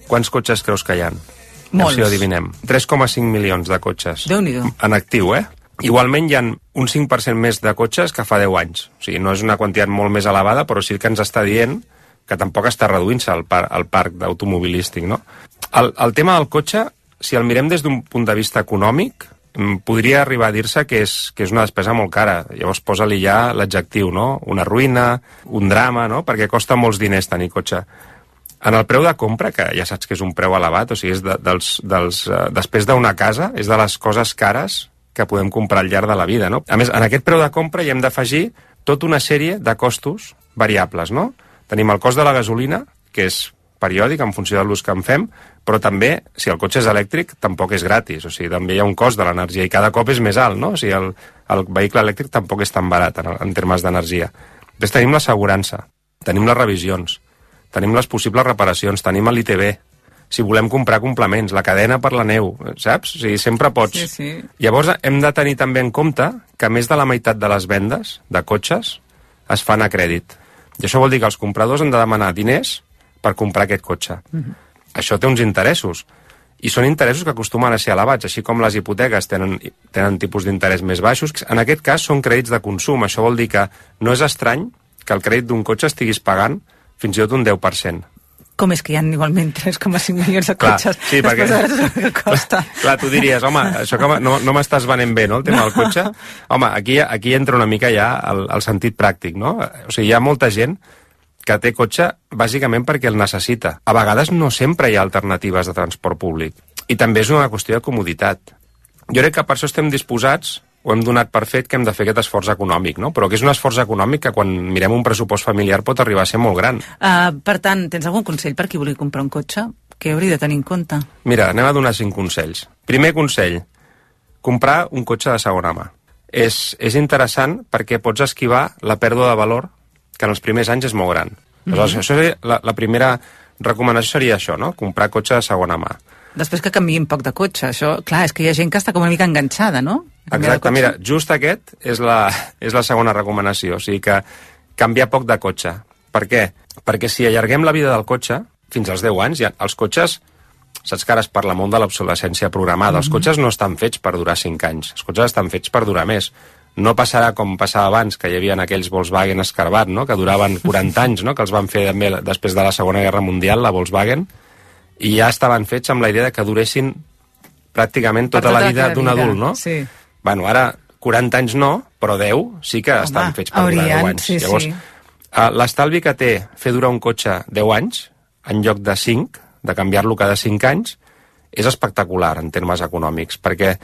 quants cotxes creus que hi ha? Molts. Si ho adivinem. tres coma cinc milions de cotxes. Déu-n'hi-do. En actiu, eh? Igualment hi ha un cinc per cent més de cotxes que fa deu anys. O sigui, no és una quantitat molt més elevada, però sí que ens està dient que tampoc està reduint-se el, par el parc automobilístic, no? El, el tema del cotxe, si el mirem des d'un punt de vista econòmic, podria arribar a dir-se que és, que és una despesa molt cara. Llavors posa-li ja l'adjectiu, no? Una ruïna, un drama, no? Perquè costa molts diners tenir cotxe. En el preu de compra, que ja saps que és un preu elevat, o sigui, és de, dels, dels, uh, després d'una casa, és de les coses cares que podem comprar al llarg de la vida, no? A més, en aquest preu de compra hi hem d'afegir tota una sèrie de costos variables, no? Tenim el cost de la gasolina, que és periòdic en funció de l'ús que en fem, però també, si el cotxe és elèctric, tampoc és gratis, o sigui, també hi ha un cost de l'energia i cada cop és més alt, no? O sigui, el, el vehicle elèctric tampoc és tan barat en, en termes d'energia. Després tenim l'assegurança, tenim les revisions, tenim les possibles reparacions, tenim l'I T B, si volem comprar complements, la cadena per la neu, saps? O sigui, sempre pots. Sí, sí. Llavors hem de tenir també en compte que més de la meitat de les vendes de cotxes es fan a crèdit. I això vol dir que els compradors han de demanar diners per comprar aquest cotxe. Mm-hmm. Això té uns interessos, i són interessos que acostumen a ser elevats, així com les hipoteques tenen, tenen tipus d'interès més baixos. En aquest cas són crèdits de consum, això vol dir que no és estrany que el crèdit d'un cotxe estiguis pagant fins i tot un deu per cent. Com és que hi ha igualment tres coma cinc milions de cotxes? Clar, sí, perquè... Després de que costa. Clar, clar, tu diries, home, això que no, no m'estàs venent bé, no?, el tema del cotxe. Home, aquí, aquí entra una mica ja el, el sentit pràctic, no? O sigui, hi ha molta gent que té cotxe bàsicament perquè el necessita. A vegades no sempre hi ha alternatives de transport públic. I també és una qüestió de comoditat. Jo crec que per això estem disposats, o hem donat per fet que hem de fer aquest esforç econòmic, no? Però que és un esforç econòmic que quan mirem un pressupost familiar pot arribar a ser molt gran. Uh, per tant, tens algun consell per qui vulgui comprar un cotxe? Què hauria de tenir en compte? Mira, anem a donar cinc consells. Primer consell, comprar un cotxe de segona mà. És, és interessant perquè pots esquivar la pèrdua de valor que en els primers anys és molt gran. Mm-hmm. Aleshores, això seria, la, la primera recomanació seria això, no? Comprar cotxe de segona mà. Després que canviï un poc de cotxe, això, clar, és que hi ha gent que està com una mica enganxada, no? Exacte, mira, just aquest és la, és la segona recomanació, o sigui que canviar poc de cotxe. Per què? Perquè si allarguem la vida del cotxe, fins als deu anys, ja, els cotxes, saps que ara es parla molt de l'obsolescència programada, mm-hmm. els cotxes no estan fets per durar cinc anys, els cotxes estan fets per durar més. No passarà com passava abans, que hi havia aquells Volkswagen Escarbat, no?, que duraven quaranta anys, no?, que els van fer també després de la Segona Guerra Mundial, la Volkswagen, i ja estaven fets amb la idea de que duressin pràcticament tota, tota la vida d'un adult, no? Sí. Bueno, ara quaranta anys no, però deu sí que Home, estan fets per haurien, durar deu anys. Sí, Llavors, sí. uh, l'estalvi que té fer durar un cotxe deu anys, en lloc de cinc, de canviar-lo cada cinc anys, és espectacular en termes econòmics, perquè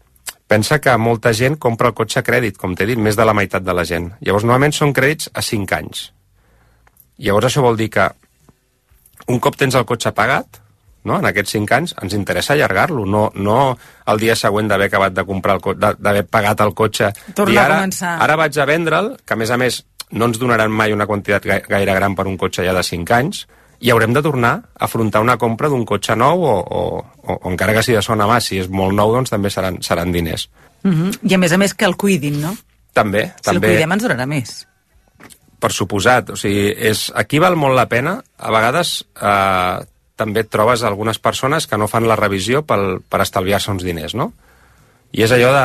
pensa que molta gent compra el cotxe a crèdit, com t'he dit, més de la meitat de la gent. Llavors, normalment són crèdits a cinc anys. Llavors, això vol dir que un cop tens el cotxe pagat, no?, en aquests cinc anys, ens interessa allargar-lo, no, no el dia següent d'haver acabat de comprar el cotxe, d'haver pagat el cotxe. Tornar ara, a començar. Ara vaig a vendre'l, que a més a més no ens donaran mai una quantitat gaire gran per un cotxe ja de cinc anys, i haurem de tornar a afrontar una compra d'un cotxe nou o, o, o, o encara que sigui de segona mà, si és molt nou, doncs també seran, seran diners. Uh-huh. I a més a més que el cuidin, no? També. Si també... el cuidem ens durarà més. Per suposat, o sigui, és, aquí val molt la pena, a vegades eh, també et trobes algunes persones que no fan la revisió pel, per estalviar-se uns diners, no? I és allò de...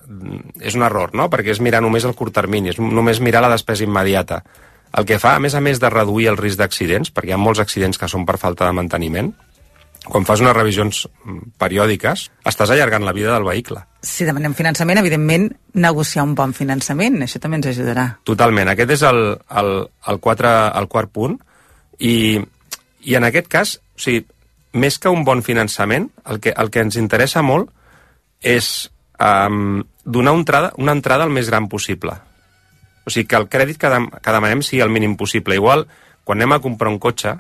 és un error, no? Perquè és mirar només el curt termini, és només mirar la despesa immediata. El que fa, a més a més de reduir el risc d'accidents, perquè hi ha molts accidents que són per falta de manteniment, quan fas unes revisions periòdiques, estàs allargant la vida del vehicle. Si demanem finançament, evidentment, negociar un bon finançament, això també ens ajudarà. Totalment, aquest és el, el, el, quatre, el quart punt, i, i en aquest cas, o sigui, més que un bon finançament, el que, el que ens interessa molt és um, donar una entrada, una entrada el més gran possible. O sigui, que el crèdit que, de, que demanem sigui el mínim possible. Igual, quan anem a comprar un cotxe...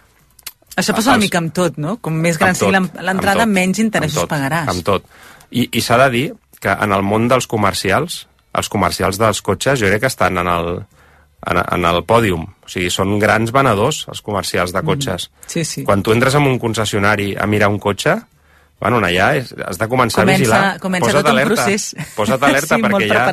Això passa els... una mica amb tot, no? Com més gran sigui l'entrada, menys interessos tot, pagaràs. Amb tot. I, i s'ha de dir que en el món dels comercials, els comercials dels cotxes, jo crec que estan en el, en, en el pòdium. O sigui, són grans venedors, els comercials de cotxes. Mm. Sí, sí. Quan tu entres en un concessionari a mirar un cotxe, bueno, allà has de començar comença, a vigilar. Comença posa't tot un alerta, procés. Posa't alerta sí, perquè molt ja... preparat.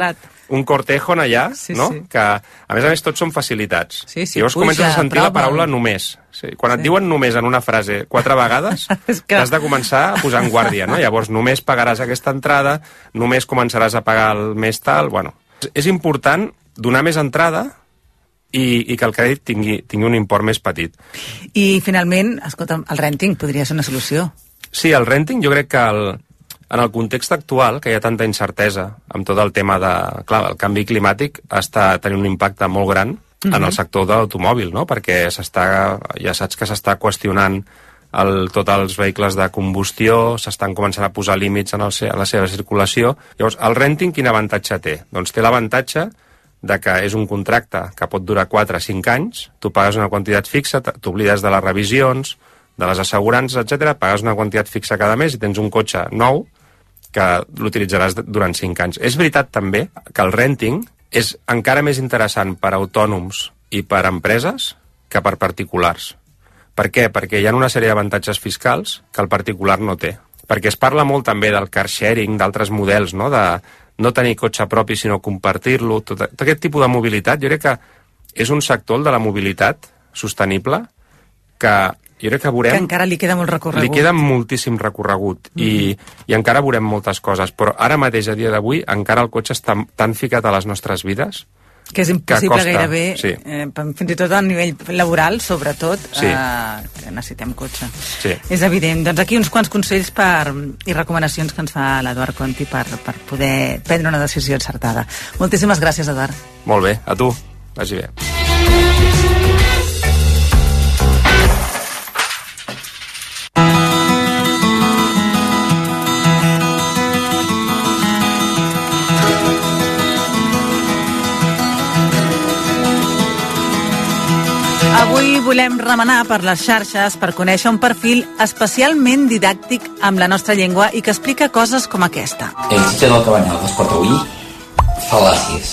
un cortejon allà, sí, no? Sí. Que, a més a més, tots són facilitats. Sí, sí, I llavors puja, comences a sentir prova. la paraula només. Sí. Quan sí. et diuen només en una frase quatre vegades, que... t'has de començar a posar en guàrdia, no? Llavors, només pagaràs aquesta entrada, només començaràs a pagar el mes tal... Bueno, és important donar més entrada i, i que el crèdit tingui, tingui un import més petit. I, finalment, escolta, el renting podria ser una solució. Sí, el renting jo crec que el, en el context actual, que hi ha tanta incertesa amb tot el tema de... Clar, el canvi climàtic està tenint un impacte molt gran uh-huh. en el sector de l'automòbil, no? Perquè s'està, ja saps que s'està qüestionant el, tots els vehicles de combustió, s'estan començant a posar límits en, el, en la seva circulació. Llavors, el renting quin avantatge té? Doncs té l'avantatge de que és un contracte que pot durar quatre a cinc anys, tu pagues una quantitat fixa, t'oblides de les revisions, de les assegurances, etcètera, pagues una quantitat fixa cada mes i tens un cotxe nou que l'utilitzaràs durant cinc anys. És veritat també que el renting és encara més interessant per a autònoms i per a empreses que per particulars. Per què? Perquè hi ha una sèrie d'avantatges fiscals que el particular no té. Perquè es parla molt també del car sharing, d'altres models, no? De no tenir cotxe propi sinó compartir-lo, tot, tot aquest tipus de mobilitat. Jo crec que és un sector, el de la mobilitat sostenible, que jo crec que veurem... Que encara li queda molt recorregut. Li queda moltíssim recorregut mm-hmm. i, i encara veurem moltes coses, però ara mateix, a dia d'avui, encara el cotxe està tan ficat a les nostres vides que és impossible que costa, gairebé, sí. eh, fins i tot a nivell laboral, sobretot, sí. eh, que necessitem cotxe. Sí. És evident. Doncs aquí uns quants consells per, i recomanacions que ens fa l'Eduard Conti per, per poder prendre una decisió encertada. Moltíssimes gràcies, Eduard. Molt bé, a tu. Vagi bé. Avui volem remenar per les xarxes per conèixer un perfil especialment didàctic amb la nostra llengua i que explica coses com aquesta. El chiste del cabanyal que es porta avui, falacies.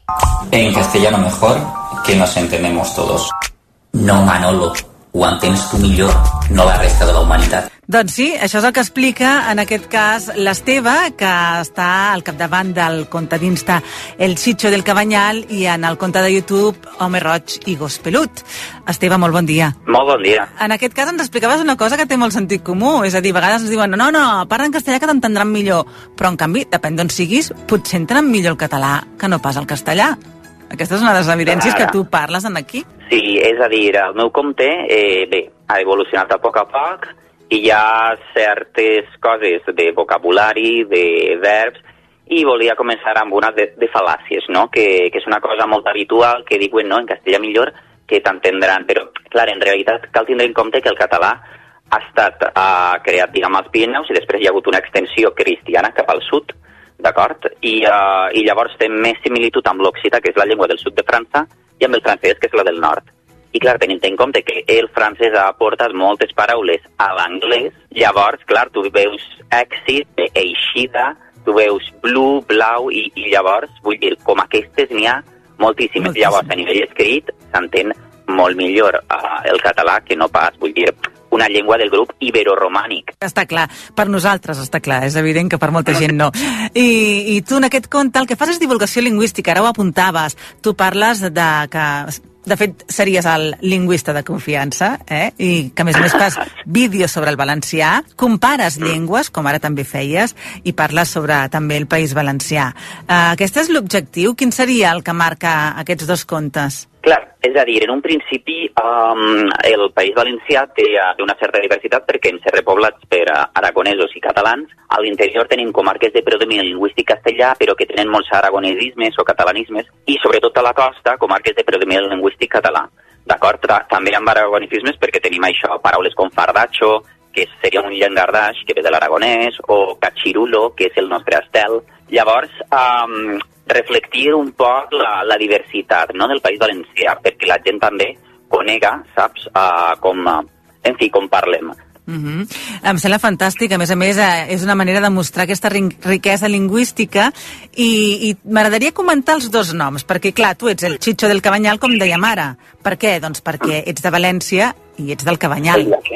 En castellano mejor, que nos entendemos todos. No, Manolo, ho entens tu millor, no la resta de la humanitat. Doncs sí, això és el que explica, en aquest cas, l'Esteve, que està al capdavant del compte d'Insta El Chicho del Cabanyal i en el compte de YouTube Home Roig i Gos Pelut. Esteve, molt bon dia. Molt bon dia. En aquest cas ens explicaves una cosa que té molt sentit comú, és a dir, a vegades ens diuen no, no, parla en castellà que t'entendran millor, però en canvi, depèn d'on siguis, potser entenen millor el català que no pas el castellà. Aquesta és una de les evidències que tu parles en aquí. Sí, és a dir, el meu compte, eh, bé, ha evolucionat a poc a poc, i hi ha certes coses de vocabulari, de verbs, i volia començar amb una de, de fal·làcies, no? Que, que és una cosa molt habitual, que diuen, no?, en castellà millor, que t'entendran. Però, clar, en realitat cal tindre en compte que el català ha estat uh, creat, diguem, als Pirineus, i després hi ha hagut una extensió cristiana cap al sud, d'acord? I, uh, I llavors té més similitud amb l'occità, que és la llengua del sud de França, i amb el francès, que és la del nord. I, clar, tenint en compte que el francès ha aportat moltes paraules a l'anglès, llavors, clar, tu veus èxit, eixida, tu veus blu, blau, i, i llavors, vull dir, com aquestes n'hi ha moltíssimes. Moltíssim. Llavors, a nivell escrit, s'entén molt millor uh, el català que no pas, vull dir, una llengua del grup iberoromànic. Està clar, per nosaltres està clar, és evident que per molta gent no. I, i tu en aquest compte el que fas és divulgació lingüística, ara ho apuntaves, tu parles de que... De fet, series el lingüista de confiança, eh? I que a més a més fas vídeos sobre el valencià, compares llengües, com ara també feies, i parles sobre també el País Valencià. Uh, aquest és l'objectiu? Quin seria el que marca aquests dos contes? Clar, és a dir, en un principi um, el País Valencià té una certa diversitat perquè en ser repoblats per aragonesos i catalans. A l'interior tenim comarques de predomini lingüístic castellà, però que tenen molts aragonesismes o catalanismes, i sobretot a la costa, comarques de predomini lingüístic català. D'acord? També amb aragonesismes perquè tenim això, paraules com fardacho, que seria un llengardaix, que ve de l'aragonès, o cachirulo, que és el nostre estel. Llavors, um, reflectir un poc la, la diversitat, no?, del País Valencià, perquè la gent també conega, saps, uh, com, uh, en fi, com parlem. Uh-huh. Em sembla fantàstic, a més a més eh, és una manera de mostrar aquesta riquesa lingüística i, i m'agradaria comentar els dos noms, perquè clar, tu ets el Chicho del Cabanyal, com dèiem ara. Per què? Doncs perquè ets de València i ets del Cabanyal.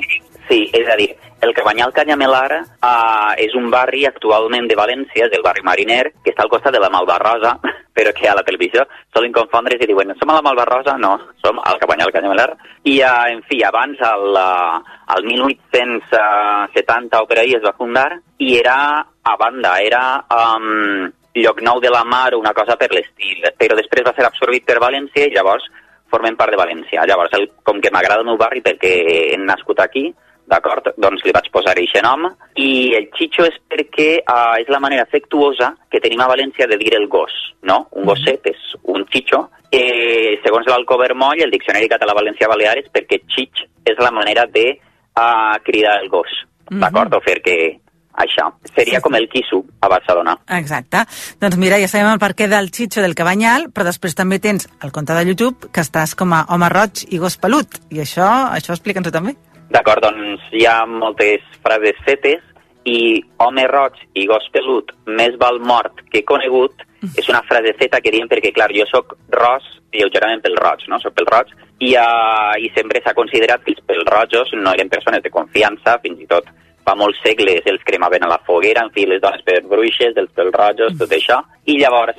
Sí, és a dir, el Cabanyal Canyamelar uh, és un barri actualment de València, és el barri Mariner, que està al costat de la Malvarrosa, però que a la televisió solen confondre's i diuen, som a la Malvarrosa? No, som al Cabanyal Canyamelar. I, uh, en fi, abans, al, uh, al mil vuit-cents setanta o per ahí es va fundar, i era a banda, era um, Llocnou de la Mar o una cosa per l'estil, però després va ser absorbit per València i llavors formen part de València. Llavors, el, com que m'agrada el meu barri perquè he nascut aquí, d'acord? Doncs li vaig posar aquest nom. I el xitxo és perquè uh, és la manera afectuosa que tenim a València de dir el gos, no? Un gosset és un xitxo. Eh, segons l'Alcover Moll, el Diccionari Català-Valencià-Balear, és perquè xitx és la manera de uh, cridar el gos, d'acord? Mm -hmm. O fer que això. Seria com el quisu a Barcelona. Exacte. Doncs mira, ja sabem el perquè del xitxo del Cabanyal, però després també tens el compte de YouTube que estàs com a home roig i gos pelut. I això, això explica'ns-ho també. D'acord, doncs hi ha moltes frases fetes i home roig i gos pelut, més val mort que conegut, és una frase feta que diem perquè, clar, jo sóc ros lleugerament pel roig, no? Soc pel roig i, uh, i sempre s'ha considerat que els pelrojos no eren persones de confiança, fins i tot fa molts segles els cremaven a la foguera, en fi, les dones per bruixes, els pelrojos, tot això. I llavors,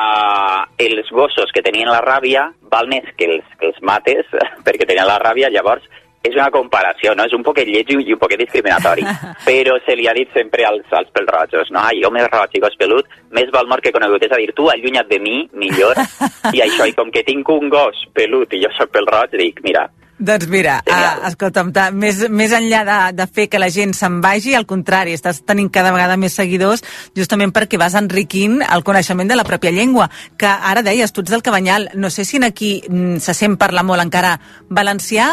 eh, els gossos que tenien la ràbia, val més que els, que els mates, perquè tenien la ràbia, llavors és una comparació, no? És un poquet lleig i un poquet discriminatori, però se li ha dit sempre als, als pelrojos, no? Ai, home roig i gos pelut, més val mort que conegut. És a dir, tu allunya't de mi, millor, i això, i com que tinc un gos pelut i jo soc pelroig, dic, mira, doncs mira, uh, escolta'm, ta, més, més enllà de, de fer que la gent se'n vagi, al contrari, estàs tenint cada vegada més seguidors justament perquè vas enriquint el coneixement de la pròpia llengua, que ara deies, tu ets del Cabanyal, no sé si aquí mm, se sent parlar molt encara valencià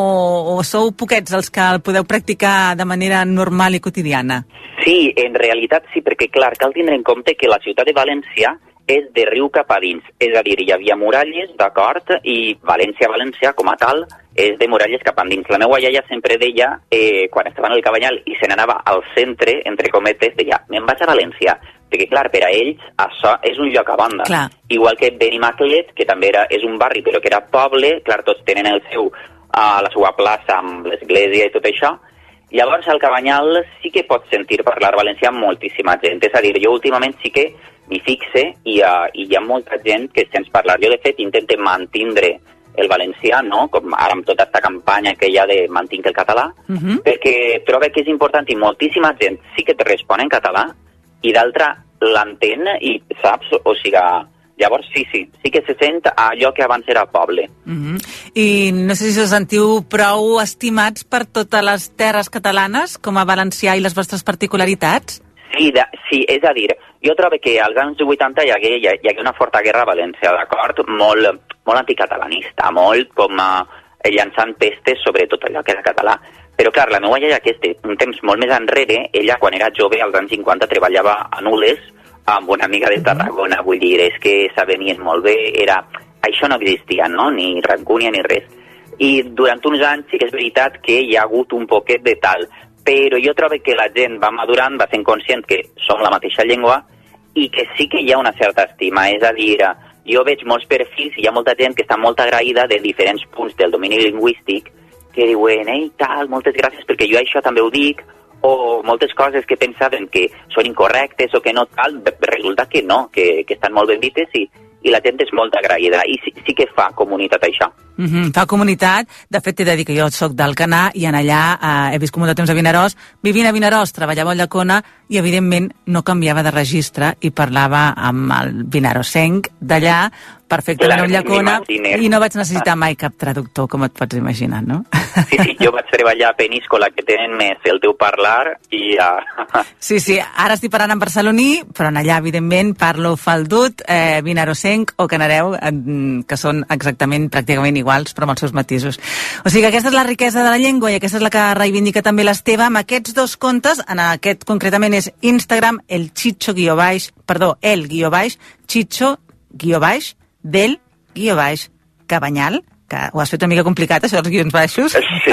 o, o sou poquets els que el podeu practicar de manera normal i quotidiana? Sí, en realitat sí, perquè clar, cal tindre en compte que la ciutat de València és de riu cap a dins, és a dir, hi havia muralles, d'acord, i València, València, com a tal, és de muralles cap a dins. La meva iaia sempre deia, eh, quan estava en el Cabanyal i se n'anava al centre, entre cometes, deia, me'n vaig a València, perquè, clar, per a ells això és un lloc a banda. Clar. Igual que Benimaclet, que també era, és un barri, però que era poble, clar, tots tenen el seu, uh, la seva plaça amb l'església i tot això. Llavors, al Cabanyal sí que pots sentir parlar valencià amb moltíssima gent. És a dir, jo últimament sí que m'hi fixe i, uh, i hi ha molta gent que sents parlar. Jo, de fet, intento mantindre el valencià, no? Com ara amb tota aquesta campanya que hi ha de mantinc el català, uh-huh. perquè trobo que és important i moltíssima gent sí que te respon en català i d'altra l'entén i saps, o sigui, llavors sí, sí, sí que se sent allò que abans era poble. Uh-huh. I no sé si us sentiu prou estimats per totes les terres catalanes com a valencià i les vostres particularitats? Sí, de, sí, és a dir, jo trobo que als anys vuitanta hi hagué, hi hagué una forta guerra a València, d'acord? Molt, molt anticatalanista, molt com a, llançant pestes sobre tot allò que era català. Però, clar, la meva iaia, que és de un temps molt més enrere, ella, quan era jove, als anys cinquanta, treballava a Nules amb una amiga de Tarragona, vull dir, és que s'avenien molt bé, era... Això no existia, no? Ni rancúnia ni res. I durant uns anys sí que és veritat que hi ha hagut un poquet de tal, però jo trobo que la gent va madurant, va sent conscient que som la mateixa llengua i que sí que hi ha una certa estima, és a dir, jo veig molts perfils i hi ha molta gent que està molt agraïda de diferents punts del domini lingüístic que diuen, ei, tal, moltes gràcies perquè jo això també ho dic, o moltes coses que pensaven que són incorrectes o que no tal, resulta que no, que, que estan molt ben dites i, i la gent és molt agraïda i sí, sí que fa comunitat això. Mm-hmm, fa comunitat. De fet, t'he de dir que jo soc d'Alcanar i en allà eh, he viscut molt de temps a Vinaròs. Vivint a Vinaròs, treballava a Llacona i, evidentment, no canviava de registre i parlava amb el vinarosenc d'allà, perfectament a Llacona, i no vaig necessitar mai cap traductor, com et pots imaginar, no? Sí, sí, jo vaig treballar a Peníscola, que tenen més el teu parlar, i... Uh... Sí, sí, ara estic parlant en barceloní, però en allà, evidentment, parlo faldut, eh, vinarosenc o canareu, eh, que són exactament, pràcticament iguals, però amb els seus matisos. O sigui que aquesta és la riquesa de la llengua i aquesta és la que reivindica també l'Esteve amb aquests dos contes, en aquest concretament és Instagram, el Chicho guió baix, perdó, el guió baix, Chicho guió baix, del guió baix Cabanyal, que ho has fet una mica complicat, això dels guions baixos. Sí.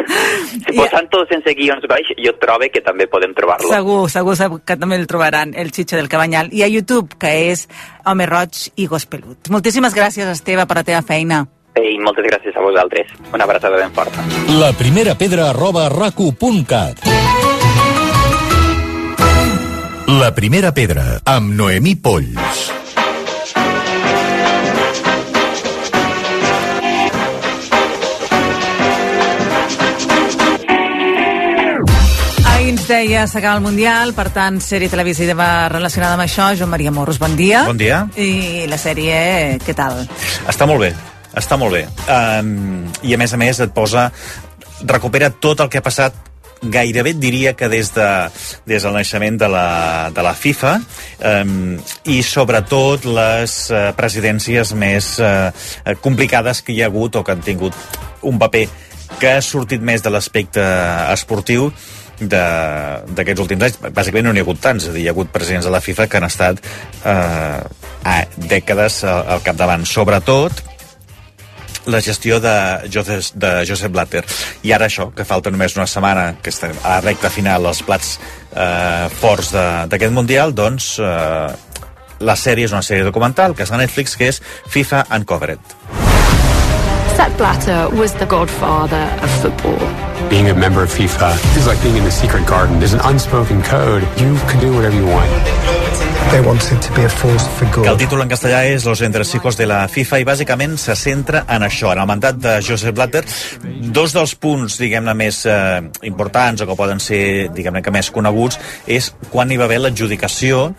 Si posant tot sense guions baix, jo trobo que també podem trobar-lo. Segur, segur, segur que també el trobaran, el Chicho del Cabanyal. I a YouTube, que és Home Roig i Gos Pelut. Moltíssimes gràcies, Esteve, per la teva feina. I moltes gràcies a vosaltres. Una abraçada ben forta. La primera pedra arroba racu punt cat. La primera pedra, amb Noemí Polls. Ahir ens deia s'acaba el Mundial, per tant, sèrie televisiva relacionada amb això. Joan Maria Morros, bon dia. Bon dia. I la sèrie, què tal? Està molt bé, està molt bé. Um, I a més a més et posa... recupera tot el que ha passat gairebé et diria que des, de, des del naixement de la, de la FIFA um, i sobretot les uh, presidències més uh, complicades que hi ha hagut o que han tingut un paper que ha sortit més de l'aspecte esportiu d'aquests últims anys. Bàsicament no n'hi ha hagut tants, és a dir, hi ha hagut presidents de la FIFA que han estat eh, a dècades al capdavant, sobretot la gestió de Joseph, de Joseph Blatter. I ara això, que falta només una setmana, que està a la recta final, els plats eh, forts d'aquest Mundial, doncs eh, la sèrie és una sèrie documental que és a Netflix, que és FIFA Uncovered. Sepp Blatter was the godfather of football. Being a member of FIFA is like being in the secret garden. There's an unspoken code. You can do whatever you want. They wanted to be a force for good. Que el títol en castellà és Los entresijos de la FIFA i bàsicament se centra en això, en el mandat de Joseph Blatter. Dos dels punts, diguem-ne, més eh, importants o que poden ser, diguem-ne, que més coneguts és quan hi va haver l'adjudicació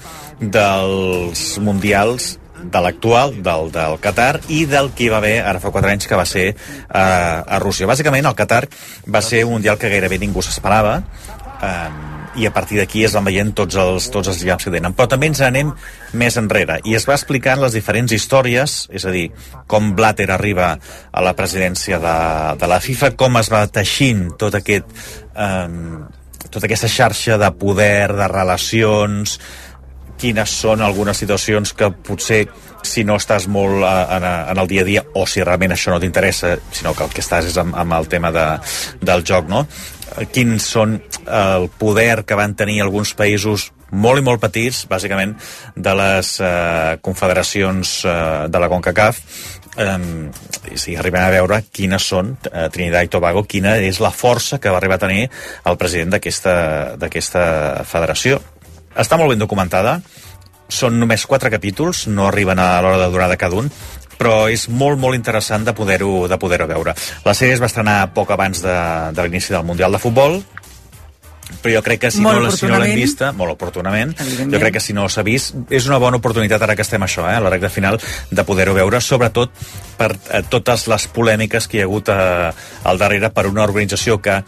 dels mundials de l'actual, del, del Qatar, i del que hi va haver ara fa quatre anys, que va ser eh, a Rússia. Bàsicament, el Qatar va ser un mundial que gairebé ningú s'esperava, eh, i a partir d'aquí es van veient tots els, tots els lligams que tenen. Però també ens anem més enrere, i es va explicant les diferents històries, és a dir, com Blatter arriba a la presidència de, de la FIFA, com es va teixint tot aquest, eh, tota aquesta xarxa de poder, de relacions, quines són algunes situacions que potser, si no estàs molt en, en el dia a dia, o si realment això no t'interessa, sinó que el que estàs és amb, amb el tema de, del joc, no? Quins són el poder que van tenir alguns països molt i molt petits, bàsicament de les eh, confederacions eh, de la CONCACAF, eh, si arribem a veure quines són, eh, Trinidad i Tobago, quina és la força que va arribar a tenir el president d'aquesta federació. Està molt ben documentada, són només quatre capítols, no arriben a l'hora de durada cada un, però és molt, molt interessant de poder-ho de poder-ho veure. La sèrie es va estrenar poc abans de, de l'inici del Mundial de Futbol, però jo crec que si molt no, si no l'hem vista, molt oportunament, jo crec que si no s'ha vist, és una bona oportunitat ara que estem això, eh, a la recta final, de poder-ho veure, sobretot per eh, totes les polèmiques que hi ha hagut eh, al darrere per una organització que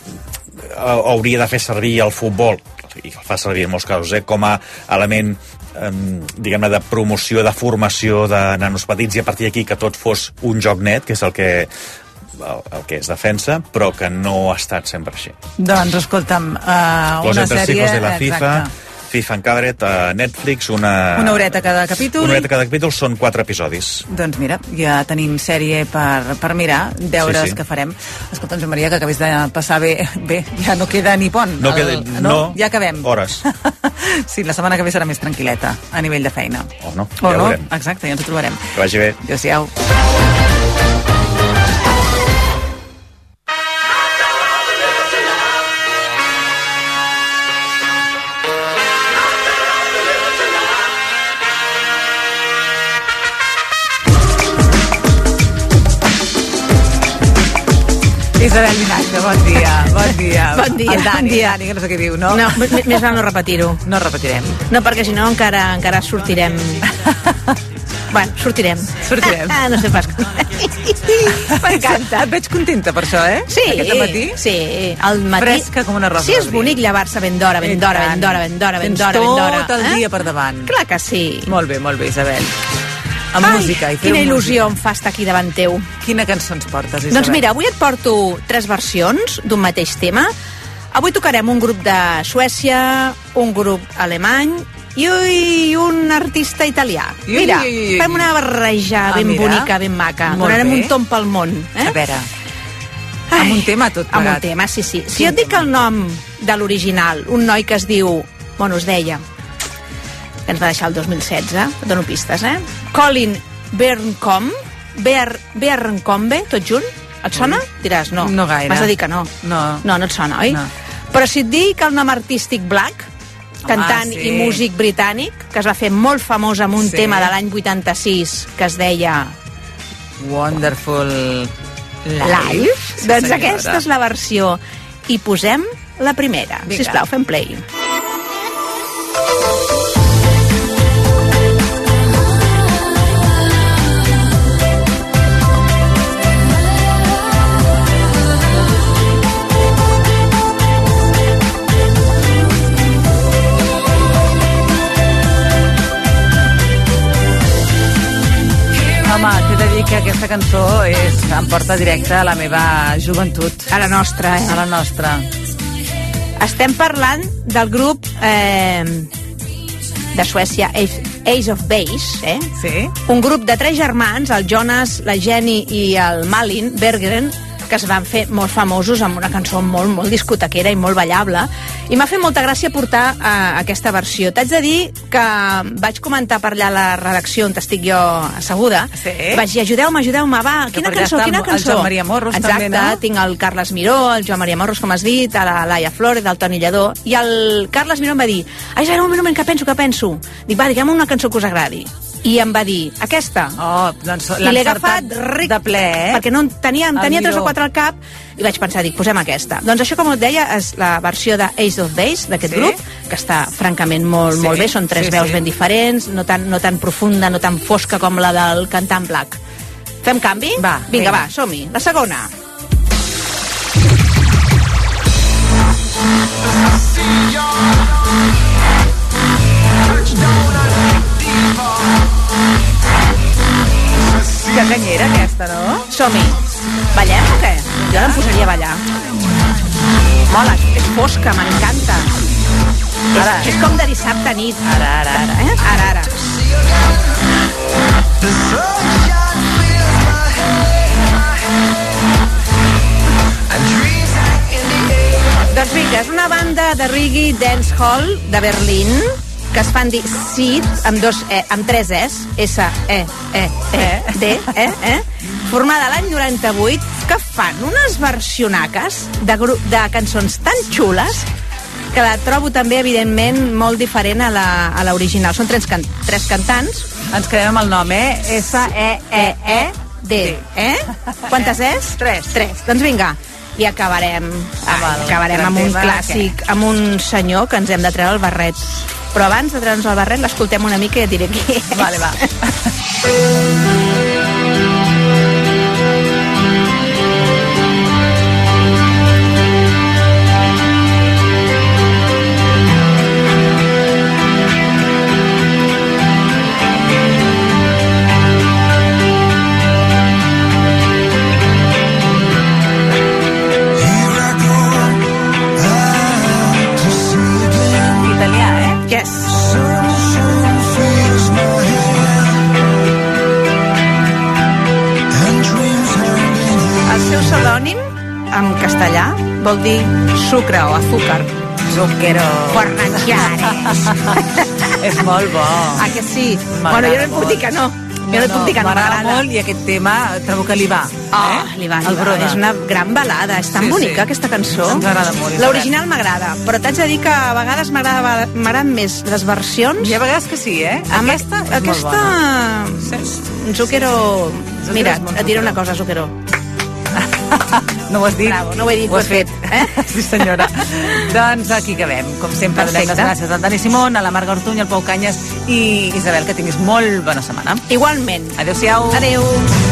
eh, hauria de fer servir el futbol, i el fa servir en molts casos, eh, com a element eh, diguem-ne de promoció, de formació de nanos petits, i a partir d'aquí que tot fos un joc net, que és el que el, el que es defensa, però que no ha estat sempre així. Doncs escolta'm, uh, Los una sèrie... de la FIFA, exacte. FIFA Uncovered a Netflix, una... Una horeta cada capítol. Una horeta cada capítol, són quatre episodis. Doncs mira, ja tenim sèrie per, per mirar, deures sí, sí. que farem. Escolta'm, Joan Maria, que acabés de passar bé, bé, ja no queda ni pont. No, el, queda, no, no, ja acabem. Hores. Sí, la setmana que ve serà més tranquil·leta, a nivell de feina. O no, o ja no, veurem. Exacte, ja ens ho trobarem. Que vagi bé. Adéu-siau. Isabel Vinagre, bon dia, bon dia. Bon dia, el Dani, bon dia. Dani, que no sé què diu, no? No, més val no repetir-ho. No repetirem. No, perquè si no encara, encara sortirem... Bueno, sortirem. Sortirem. Ah, no sé pas com. M'encanta. Et veig contenta per això, eh? Sí. Aquest matí. Sí, al matí. Fresca com una rosa. Sí, és bonic llevar-se ben d'hora, ben d'hora, ben d'hora, ben d'hora, ben d'hora, ben d'hora. Tens tot el dia per davant. Clar que sí. Molt bé, molt bé, Isabel. Amb Ai, música. I quina il·lusió música. em fa estar aquí davant teu. Quina cançó ens portes, Isabel? Doncs mira, avui et porto tres versions d'un mateix tema. Avui tocarem un grup de Suècia, un grup alemany i un artista italià. I, mira, i, i, i. fem una barreja ah, ben mira. bonica, ben maca. Molt Donarem bé. un tomb pel món. Eh? A veure, Ai, amb un tema tot plegat. Amb un tema, sí, sí. Si jo et dic el nom de l'original, un noi que es diu, bueno, es deia, que ens va deixar el dos mil setze, dono pistes, eh? Colin Bernkom, Bear, Bearncombe, tot junt? Et sona? Diràs, no. No gaire. M'has de dir que no. No. No, no et sona, oi? No. Però si et dic el nom artístic Black, cantant sí. i músic britànic, que es va fer molt famós amb un Sí. tema de l'any vuitanta-sis que es deia Wonderful Life. Live, Sí, doncs senyora. aquesta és la versió. I posem la primera. Vinga. Sisplau, fem play. Home, t'he de dir que aquesta cançó és, em porta directe a la meva joventut. A la nostra, eh? A la nostra. Estem parlant del grup eh, de Suècia, Ace, Ace of Base, eh? Sí. Un grup de tres germans, el Jonas, la Jenny i el Malin Berggren, que es van fer molt famosos amb una cançó molt, molt discotequera i molt ballable, i m'ha fet molta gràcia portar uh, aquesta versió. T'haig de dir que vaig comentar per allà a la redacció on estic jo asseguda, Sí. vaig dir, ajudeu-me, ajudeu-me, va, Que quina per allà cançó, està quina el- el cançó? Joan Maria Morros Exacte, també, no? tinc el Carles Miró, el Joan Maria Morros, com has dit, a la Laia Flores, del Toni Lledó, i el Carles Miró em va dir, ai, Isabel, un moment, un moment, que penso, que penso. Dic, va, digue'm una cançó que us agradi. I em va dir, aquesta. Oh, doncs I l'ha l'he encertat agafat ric, de ple, eh? perquè no en tenia, en El tenia tres Miró. o quatre al cap, i vaig pensar, dic, posem aquesta. Doncs això, com et deia, és la versió de Ace of Base, d'aquest Sí? grup, que està francament molt, Sí, molt bé, són tres sí, veus sí. ben diferents, no tan, no tan profunda, no tan fosca com la del cantant Black. Fem canvi? Va, Vinga, vinga. va, som-hi. La segona. Que canyera aquesta, no? Som-hi. Ballem o què? Jo em posaria a ballar. Mola, és fosca, m'encanta. Ara. És, és com de dissabte nit. Ara, ara, ara. Eh? Ara, ara. Doncs vinga, és una banda de reggae dancehall de Berlín que es fan dir Seed amb, dos e, amb tres es, S, E, E, E, D, E, eh? Formada l'any noranta-vuit, que fan unes versionaques de, gru- de cançons tan xules que la trobo també, evidentment, molt diferent a la- a l'original. Són tres, can tres cantants. Ens quedem amb el nom, eh? S, E, E, E, D, eh? Quantes és? Tres. Tres. Doncs vinga, i acabarem, ai, el acabarem gran amb un tema, clàssic, amb un senyor que ens hem de treure el barret. Però abans de treure'ns el barret, l'escoltem una mica i et diré qui és. Vale, va. Italià, eh? Yes. El seu pseudònim, en castellà, vol dir sucre o azúcar. Zucchero. Fornanciares. És molt bo. Ah, que sí? M'agrada Bueno, jo no et puc molt. dir que no. Jo no et puc dir que no m'agrada m'agrada. molt i aquest tema trobo que li va. Oh, eh? li va, El li va. broda. És una gran balada, és tan Sí, bonica sí. aquesta cançó. Ens agrada molt, Isabel. L'original m'agrada, però t'haig de dir que a vegades m'agrada- m'agraden més les versions. Hi ha vegades que sí, eh? Amb Aquesta és aquesta... molt bona. Zucchero... Zucchero Mira, és molt et diré Zucchero. una cosa, Zucchero. No ho has dit? Bravo, no ho he dit, ho has fet. Eh? Sí, senyora. Doncs aquí acabem. Com sempre, donem les Perfecte. gràcies al Dani Simón, a la Marga Ortuny, al Pau Canyes i Isabel, que tinguis molt bona setmana. Igualment. Adéu-siau. Adéu.